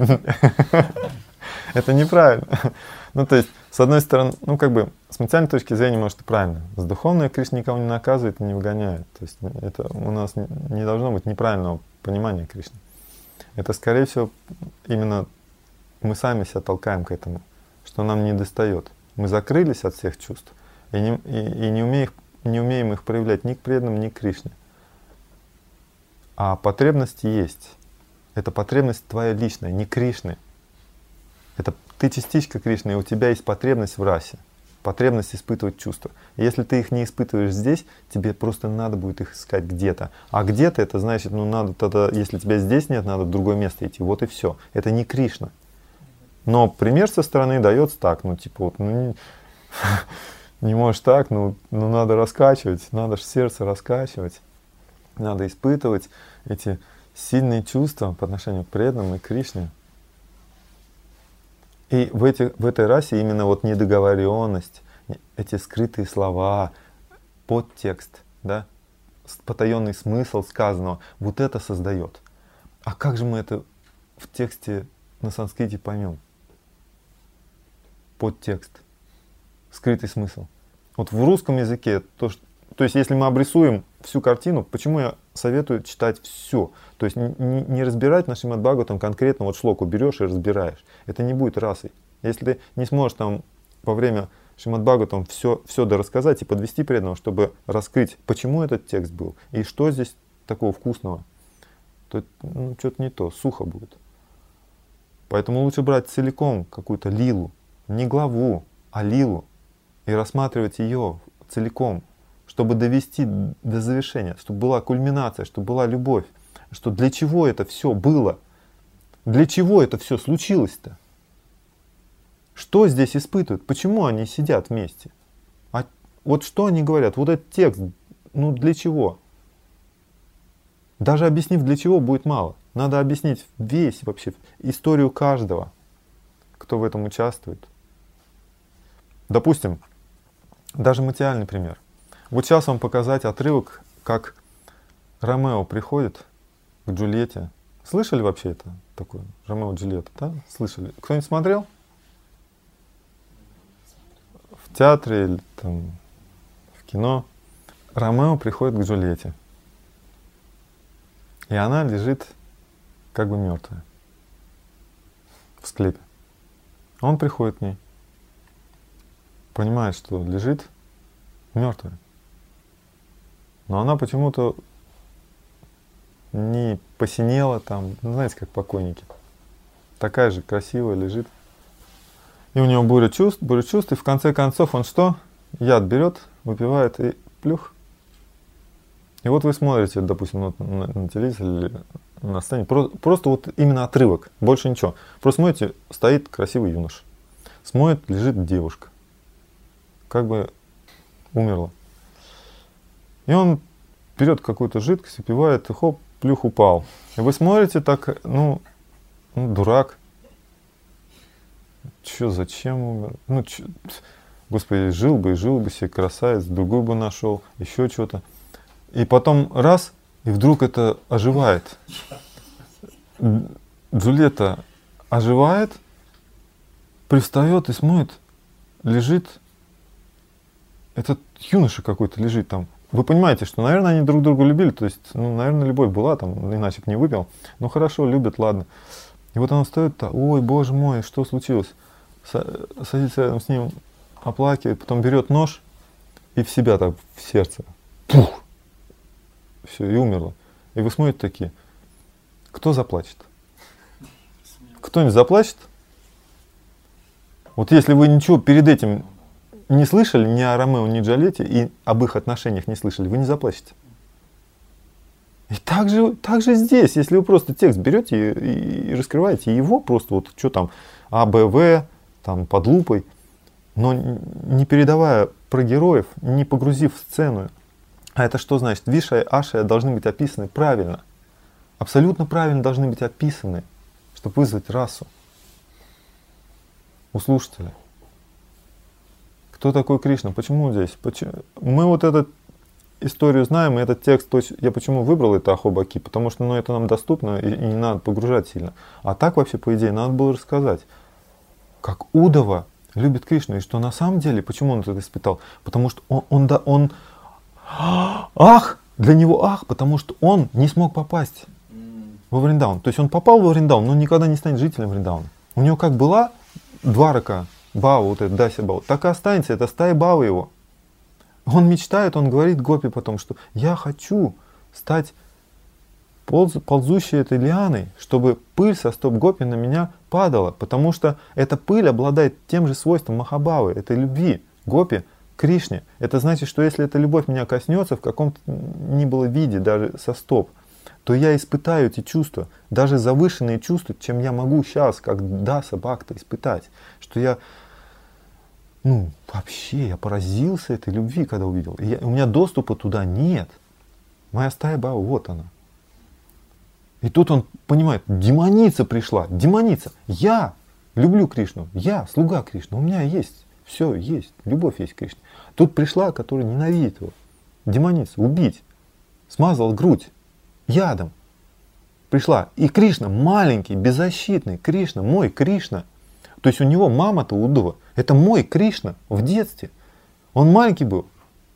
Это неправильно. Ну, то есть, с одной стороны, ну, как бы, с материальной точки зрения, может, и правильно. С духовной Кришна никого не наказывает и не выгоняет. То есть, это у нас не должно быть неправильного понимания Кришны. Это, скорее всего, именно мы сами себя толкаем к этому, что нам не достает. Мы закрылись от всех чувств и не умеем их проявлять ни к преданным, ни к Кришне. А потребность есть. Это потребность твоя личная, не Кришны. Это ты частичка Кришны, и у тебя есть потребность в расе, потребность испытывать чувства. И если ты их не испытываешь здесь, тебе просто надо будет их искать где-то. А где-то это значит, ну надо тогда, если тебя здесь нет, надо в другое место идти. Вот и все. Это не Кришна. Но пример со стороны дается так, ну типа вот, ну не можешь так, ну надо раскачивать, надо же сердце раскачивать, надо испытывать эти сильные чувства по отношению к преданным и к Кришне. И в этой расе именно вот недоговоренность, эти скрытые слова, подтекст, да, потаенный смысл сказанного, вот это создает. А как же мы это в тексте на санскрите поймем? Подтекст, скрытый смысл. Вот в русском языке, то есть если мы обрисуем всю картину, почему я советую читать все? То есть не разбирать на Шримад Бхагаватам конкретно, вот шлоку берешь и разбираешь. Это не будет расой. Если ты не сможешь там во время Шримад Бхагаватам все дорассказать и подвести преданного, чтобы раскрыть, почему этот текст был и что здесь такого вкусного, то ну, что-то не то, сухо будет. Поэтому лучше брать целиком какую-то лилу, не главу, а лилу, и рассматривать ее целиком, чтобы довести до завершения, чтобы была кульминация, чтобы была любовь, что для чего это все было, для чего это все случилось-то, что здесь испытывают, почему они сидят вместе, а вот что они говорят, вот этот текст, ну для чего? Даже объяснив для чего будет мало, надо объяснить весь вообще историю каждого, кто в этом участвует. Допустим, даже материальный пример. Вот сейчас вам показать отрывок, как Ромео приходит к Джульетте. Слышали вообще это такое? Ромео и Джульетта, да? Слышали? Кто-нибудь смотрел? В театре или там в кино. Ромео приходит к Джульетте. И она лежит как бы мертвая в склепе. Он приходит к ней. Понимает, что лежит мертвая. Но она почему-то не посинела там, ну, знаете, как покойники. Такая же красивая лежит. И у него буря чувств, и в конце концов он что? Яд берет, выпивает и плюх. И вот вы смотрите, допустим, на телевизор или на сцене, просто вот именно отрывок, больше ничего. Просто смотрите, стоит красивый юноша. Смотрит, лежит девушка. Как бы умерла. И он берет какую-то жидкость, выпивает, и хоп, плюх, упал. И вы смотрите так, дурак. Чё, зачем умер? Господи, жил бы себе красавец, другой бы нашел, еще что-то. И потом раз, и вдруг это оживает. Джульетта оживает, привстает и смотрит, лежит, этот юноша какой-то лежит там. Вы понимаете, что, наверное, они друг друга любили, то есть, наверное, любовь была там, иначе бы не выпил. Ну хорошо, любят, ладно. И вот он встает, ой, боже мой, что случилось? Садится рядом с ним, оплакивает, потом берет нож и в себя так, в сердце. Пух! Все, и умерло. И вы смотрите такие, кто заплачет? Кто-нибудь заплачет? Вот если вы ничего перед этим не слышали, ни о Ромео, ни Джульетте, и об их отношениях не слышали, вы не заплачете. И так же здесь, если вы просто текст берете и раскрываете его, просто вот что там, А, Б, В, там под лупой, но не передавая про героев, не погрузив в сцену. А это что значит? Вишая и Ашая должны быть описаны правильно. Абсолютно правильно должны быть описаны, чтобы вызвать расу у слушателя. Кто такой Кришна? Почему здесь? Мы вот эту историю знаем, и этот текст, я почему выбрал это Ахо-Баки? Потому что это нам доступно, и не надо погружать сильно. А так вообще, по идее, надо было рассказать, как Удова любит Кришну, и что на самом деле, почему он это испытал? Потому что он для него потому что он не смог попасть во Вриндаун. То есть он попал во Вриндаун, но никогда не станет жителем Вриндауна. У него как была Дварака, Бава, вот это Дася Бава, так и останется, это стая Бавы его. Он мечтает, он говорит Гопи потом, что я хочу стать ползущей этой лианой, чтобы пыль со стоп Гопи на меня падала, потому что эта пыль обладает тем же свойством Махабавы, этой любви Гопи к Кришне. Это значит, что если эта любовь меня коснется в каком-то ни было виде, даже со стоп, то я испытаю эти чувства, даже завышенные чувства, чем я могу сейчас, как Даса Бхакта, испытать. Что я, вообще, я поразился этой любви, когда увидел. У меня доступа туда нет. Моя стая Бава, вот она. И тут он понимает, демоница пришла, демоница. Я люблю Кришну, я слуга Кришны, у меня есть, все есть, любовь есть к Кришне. Тут пришла, которая ненавидит его, демоница, убить, смазала грудь ядом. Пришла. И Кришна маленький, беззащитный, Кришна, мой Кришна. То есть у него мама-то Удова, это мой Кришна в детстве. Он маленький был.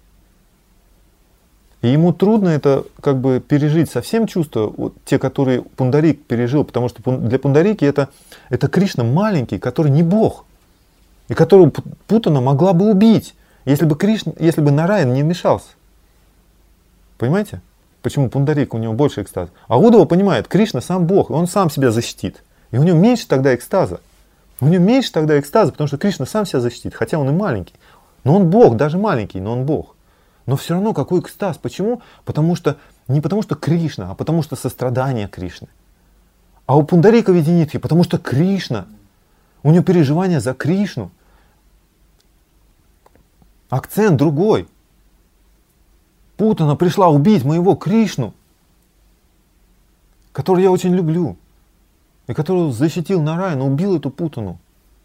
И ему трудно это как бы пережить совсем чувства, вот те, которые Пундарик пережил, потому что для Пундарики это Кришна маленький, который не Бог, и которого Путана могла бы убить, если бы Нараян не вмешался. Понимаете? Почему Пундарик, у него больше экстаза. А Удова понимает, Кришна сам Бог, он сам себя защитит. И у него меньше тогда экстаза. Потому что Кришна сам себя защитит, хотя он и маленький. Но он Бог, даже маленький, но он Бог. Но все равно какой экстаз. Почему? Не потому что Кришна, а потому что сострадание Кришны. А у Пундарика Виденитхи, потому что Кришна. У него переживание за Кришну. Акцент другой. Путана пришла убить моего Кришну, которого я очень люблю, и которого защитил Нараян, убил эту Путану.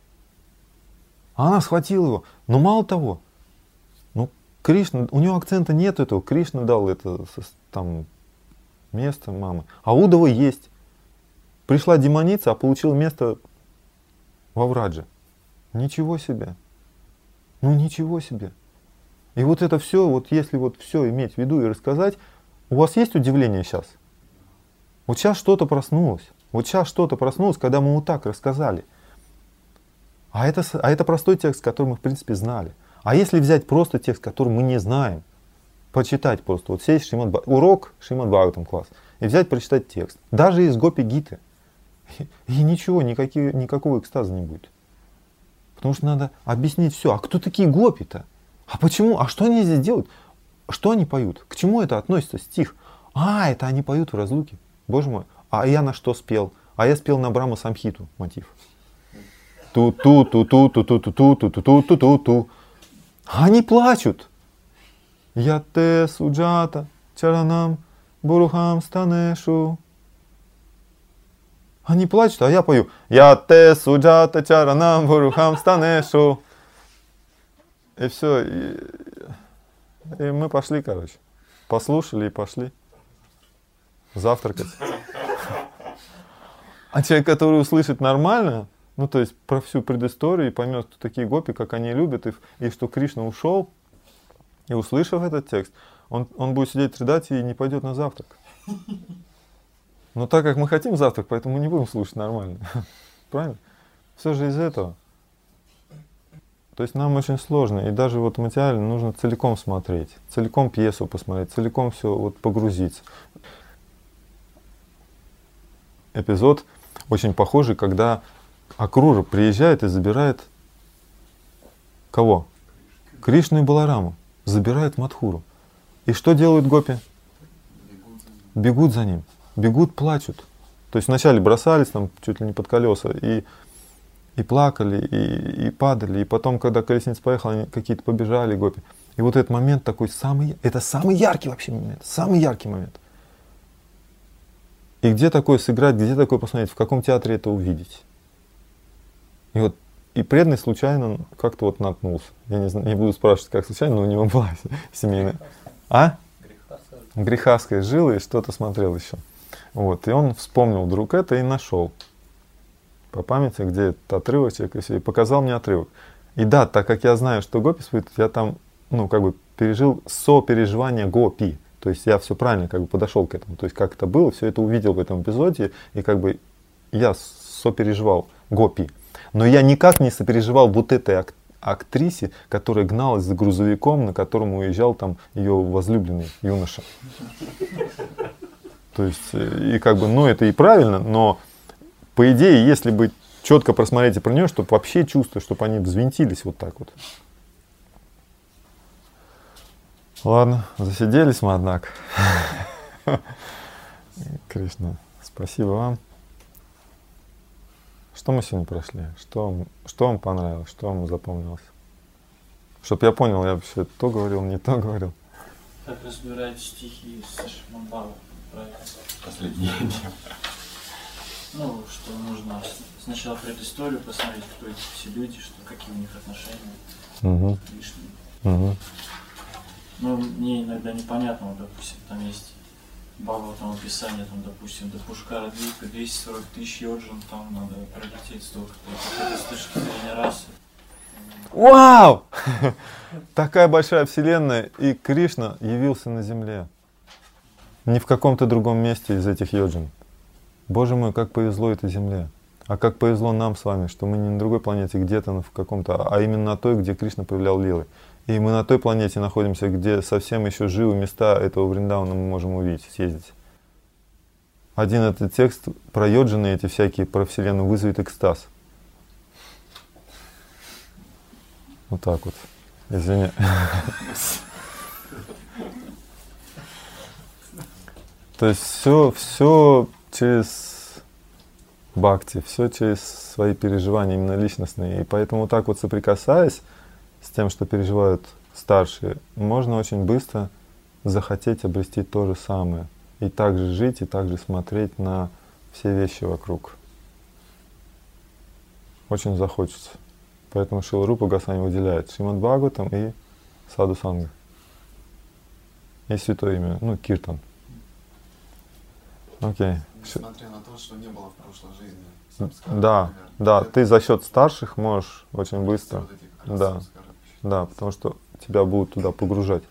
А она схватила его. Но мало того, Кришна, у него акцента нет этого, Кришна дал это там место мамы. А Удова есть. Пришла демоница, а получила место во Врадже. Ничего себе. Ничего себе. И вот это все, вот если вот все иметь в виду и рассказать, у вас есть удивление сейчас? Вот сейчас что-то проснулось. Когда мы вот так рассказали. А это простой текст, который мы в принципе знали. А если взять просто текст, который мы не знаем, почитать просто, вот сесть урок Шримад Бхагаватам класс, и взять, прочитать текст, даже из Гопи Гиты, и ничего, никакого экстаза не будет. Потому что надо объяснить все. А кто такие гопи-то? А почему? А что они здесь делают? что они поют? К чему это относится, стих? Это они поют в разлуке. Боже мой. А я на что спел? А я спел на Брама Самхиту мотив. Ту-ту-ту-ту-ту-ту-ту-ту-ту-ту-ту-ту. Они плачут. Я те суджата чаранам бурухам станешу. Они плачут, а я пою. Я те суджата чаранам бурухам станешу. И все. И мы пошли, короче. Послушали и пошли завтракать. А человек, который услышит нормально, ну то есть про всю предысторию и поймет, кто такие гопи, как они любят, и что Кришна ушел, и услышав этот текст, он будет сидеть рыдать и не пойдет на завтрак. Но так как мы хотим завтрак, поэтому мы не будем слушать нормально. Правильно? Все же из этого. То есть нам очень сложно, и даже вот материально нужно целиком смотреть, целиком пьесу посмотреть, целиком все вот погрузиться. Эпизод очень похожий, когда Акрура приезжает и забирает кого? Кришну и Балараму. Забирает Мадхуру. И что делают гопи? Бегут за ним. Бегут, плачут. То есть вначале бросались там чуть ли не под колеса и плакали, и падали. И потом, когда колесница поехала, они какие-то побежали гопи. И вот этот момент такой это самый яркий вообще момент. Самый яркий момент. И где такое сыграть, где такое посмотреть, в каком театре это увидеть? И вот и преданный случайно как-то вот наткнулся. Я не знаю, не буду спрашивать, как случайно, но у него была семейная. Грехасская жила и что-то смотрел еще. Вот. И он вспомнил вдруг это и нашел по памяти, где этот отрывочек, и все, и показал мне отрывок. И да, так как я знаю, что гопи испытывают, я там, пережил сопереживание гопи. То есть я все правильно подошел к этому. То есть как это было, все это увидел в этом эпизоде, и я сопереживал гопи. Но я никак не сопереживал вот этой актрисе, которая гналась за грузовиком, на котором уезжал там ее возлюбленный юноша. То есть, и это и правильно, но по идее, если бы четко просмотреть про нее, чтобы вообще чувства, чтобы они взвинтились вот так вот. Ладно, засиделись мы, однако. Кришна, спасибо вам. Что мы сегодня прошли? Что вам понравилось? Что вам запомнилось? Чтоб я понял, я вообще то говорил, не то говорил. Как разбирать стихи из Шримад-Бхагаватам? Последние. Что нужно сначала предысторию посмотреть, кто эти все люди, какие у них отношения. Угу. Мне иногда непонятно, допустим, там есть Бхагаватам описание, допустим, до Пушкара Двипа 240 тысяч йоджин, там надо пролететь столько-то. Это с точки зрения расы. Вау! Такая большая вселенная, и Кришна явился на земле. Не в каком-то другом месте из этих йоджин. Боже мой, как повезло этой земле. А как повезло нам с вами, что мы не на другой планете где-то в каком-то, а именно на той, где Кришна проявлял лилы. И мы на той планете находимся, где совсем еще живы места этого Вриндавана мы можем увидеть, съездить. Один этот текст про йоджины эти всякие, про Вселенную вызовет экстаз. Вот так вот. Извини. То есть все через бхакти, все через свои переживания именно личностные. И поэтому так вот соприкасаясь с тем, что переживают старшие, можно очень быстро захотеть обрести то же самое. И также жить, и также смотреть на все вещи вокруг. Очень захочется. Поэтому Шрила Рупа Госвами выделяет Шримад-Бхагаватам и Саду Санга. И святое имя, Киртан. Окей. Несмотря на то, что не было в прошлой жизни. Да, ты за счет старших можешь очень быстро. Да, потому что тебя будут туда погружать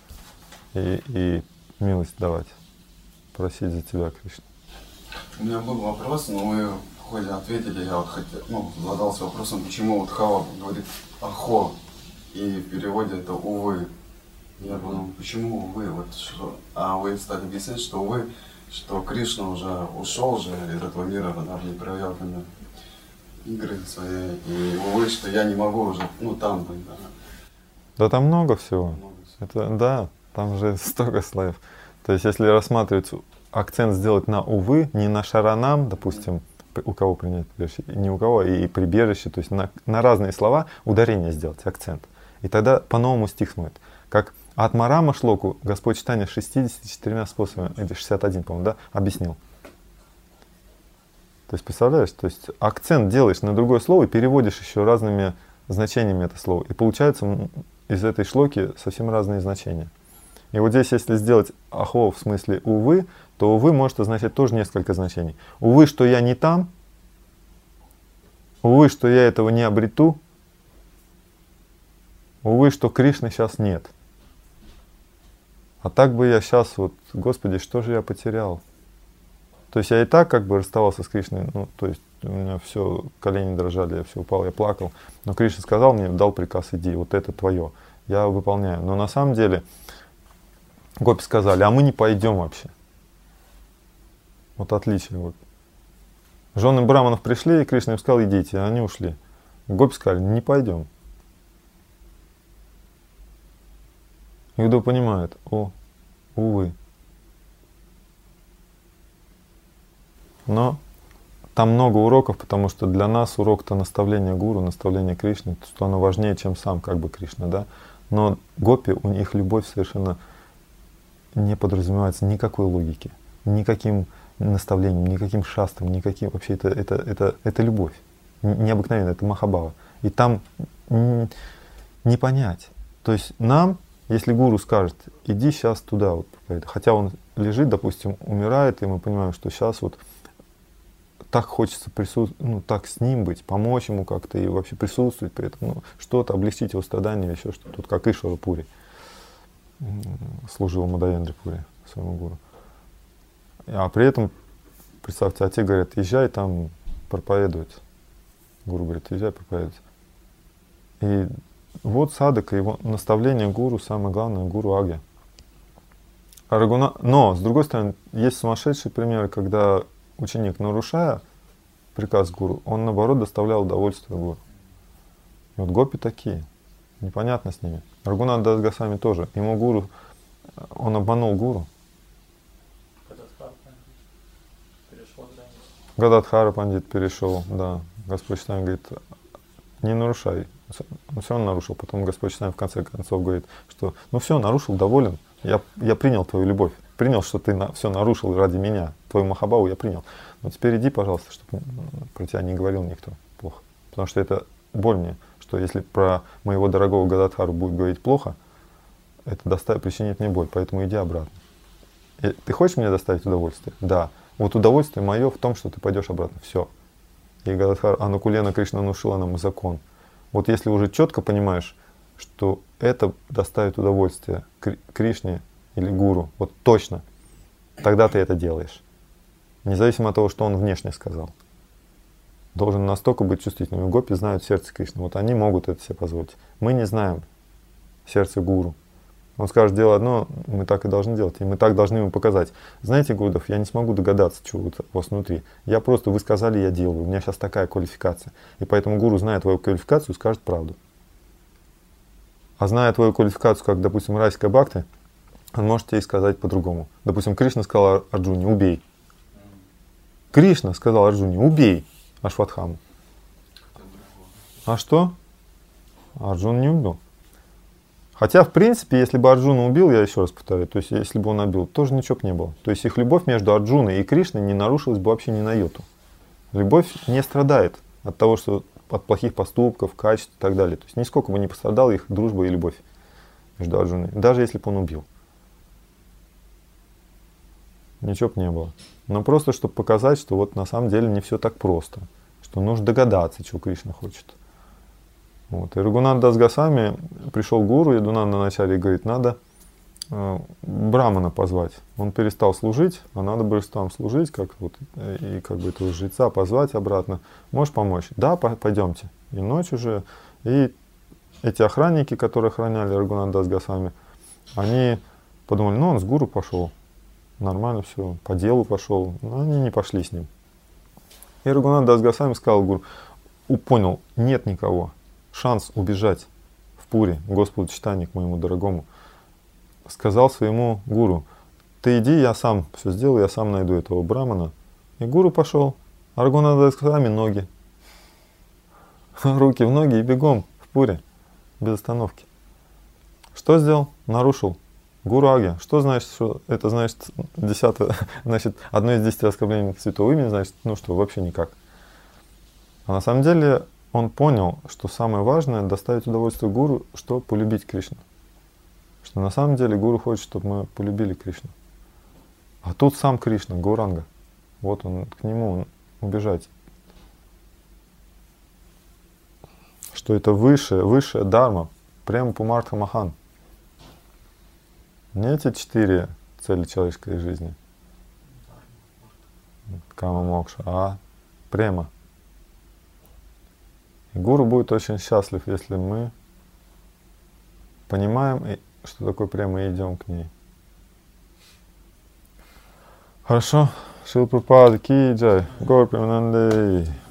и милость давать, просить за тебя, Кришна. У меня был вопрос, но вы в ходе ответили, я задался вопросом, почему Хава говорит «ахо», и в переводе это «увы». Я подумал, почему «увы», а вы стали объяснять, что «увы», что Кришна уже ушел из этого мира, не проявлял игры свои, и увы, что я не могу уже там быть. Да там много всего. Это, да, Там же столько слоев. То есть, если рассматривать, акцент сделать на увы, не на шаранам, допустим, у кого принять прибежище, не у кого, и прибежище, то есть на разные слова ударение сделать, акцент. И тогда по-новому стих смотрит. Как от Марама Шлоку Господь читание 64 способами, или 61, по-моему, да, объяснил. То есть, представляешь, то есть акцент делаешь на другое слово и переводишь еще разными значениями это слово. И получается из этой шлоки совсем разные значения. И вот здесь, если сделать ахо в смысле увы, то увы может означать тоже несколько значений. Увы, что я не там. Увы, что я этого не обрету. Увы, что Кришны сейчас нет. А так бы я сейчас, вот, Господи, что же я потерял? То есть я и так как бы расставался с Кришной, ну, то есть у меня все, колени дрожали, я все упал, я плакал. Но Кришна сказал мне, дал приказ, иди, вот это твое. Я выполняю. Но на самом деле гопи сказали, а мы не пойдем вообще. Вот отличие. Вот. Жены браманов пришли, и Кришна им сказал, идите, а они ушли. Гопи сказали, не пойдем. И Удав понимает, увы. Но там много уроков, потому что для нас урок-то наставление гуру, наставление Кришны, что оно важнее, чем сам как бы Кришна, да. Но гопи, у них любовь совершенно не подразумевается никакой логики, никаким наставлением, никаким шастром, никаким, вообще это любовь, необыкновенная, это махабава. И там не понять. То есть нам, если гуру скажет, иди сейчас туда, вот, хотя он лежит, допустим, умирает, и мы понимаем, что сейчас вот так хочется присутствовать, так с ним быть, помочь ему как-то и вообще присутствовать при этом, что-то, облегчить его страдания, еще что-то. Тут как Ишвара Пури служил Мадаяндре Пури, своему гуру. А при этом, представьте, а те говорят, езжай там проповедовать. Гуру говорит, езжай проповедовать. И вот садака, его наставление гуру, самое главное, гуру Агья. Но, с другой стороны, есть сумасшедшие примеры, когда ученик, нарушая приказ гуру, он наоборот доставлял удовольствие гуру. И вот гопи такие, непонятно с ними. Рагунат Дас Госвами тоже. Ему гуру, он обманул гуру. Гададхара пандит перешел, да. Господь Читание говорит, не нарушай. Он все равно нарушил. Потом Господь Читание в конце концов говорит, что ну все, нарушил, доволен. Я принял твою любовь. Принял, что ты все нарушил ради меня. Твою махабаву я принял. Но теперь иди, пожалуйста, чтобы про тебя не говорил никто плохо. Потому что это боль мне, что если про моего дорогого Гададхару будет говорить плохо, это причинит мне боль. Поэтому иди обратно. И ты хочешь мне доставить удовольствие? Да. Вот удовольствие мое в том, что ты пойдешь обратно. Все. И Гададхар Анукулена Кришна внушила нам закон. Вот если уже четко понимаешь, что это доставит удовольствие Кришне или гуру, вот точно, тогда ты это делаешь. Независимо от того, что он внешне сказал. Должен настолько быть чувствительным. И гопи знают сердце Кришны. Вот они могут это себе позволить. Мы не знаем сердце гуру. Он скажет, делай одно, мы так и должны делать. И мы так должны ему показать. Знаете, Гурудов, я не смогу догадаться, что у вас внутри. Я просто, вы сказали, я делаю. У меня сейчас такая квалификация. И поэтому гуру, зная твою квалификацию, скажет правду. А зная твою квалификацию, как, допустим, Расика Бхакти, он может тебе и сказать по-другому. Допустим, Кришна сказал Арджуне, убей. Кришна сказал Арджуне, убей Ашватхаму. А что? Арджун не убил. Хотя, в принципе, если бы Арджуна убил, я еще раз повторяю, то есть если бы он убил, тоже ничего бы не было. То есть их любовь между Арджуной и Кришной не нарушилась бы вообще ни на йоту. Любовь не страдает от того, что от плохих поступков, качеств и так далее. То есть нисколько бы не пострадала их дружба и любовь между Арджуной, даже если бы он убил. Ничего бы не было. Но просто, чтобы показать, что вот на самом деле не все так просто. Что нужно догадаться, чего Кришна хочет. Вот. И Рагунат Дас Госвами пришел к гуру, Ядунанда вначале и говорит, надо брамана позвать. Он перестал служить, а надо бы там служить, как вот, и как бы этого жреца позвать обратно. Можешь помочь? Да, пойдемте. И ночь уже. И эти охранники, которые охраняли Рагунат Дас Госвами, они подумали, ну он с гуру пошел. Нормально все, по делу пошел. Но они не пошли с ним. И Рагунат Дас Госвами сказал гуру, понял, нет никого. Шанс убежать в Пури, Господу Чайтанье, к моему дорогому, сказал своему гуру: ты иди, я сам все сделаю, я сам найду этого брамана. И гуру пошел, а Рагунада сами ноги. Руки в ноги и бегом в пуре, без остановки. Что сделал? Нарушил. Гуру Агья. Что значит, что это значит 10, значит, одно из 10 оскорблений святого имени, значит, ну что, вообще никак. А на самом деле он понял, что самое важное — доставить удовольствие гуру, что полюбить Кришну. Что на самом деле гуру хочет, чтобы мы полюбили Кришну. А тут сам Кришна, Гауранга. Вот он, к нему убежать. Что это высшая дарма, прямо Пумартха Махан. Не эти 4 цели человеческой жизни, кама мокша, а према. И гуру будет очень счастлив, если мы понимаем, что такое према, и идем к ней. Хорошо. Шрила Прабхупада ки джай. Гаур Премананде.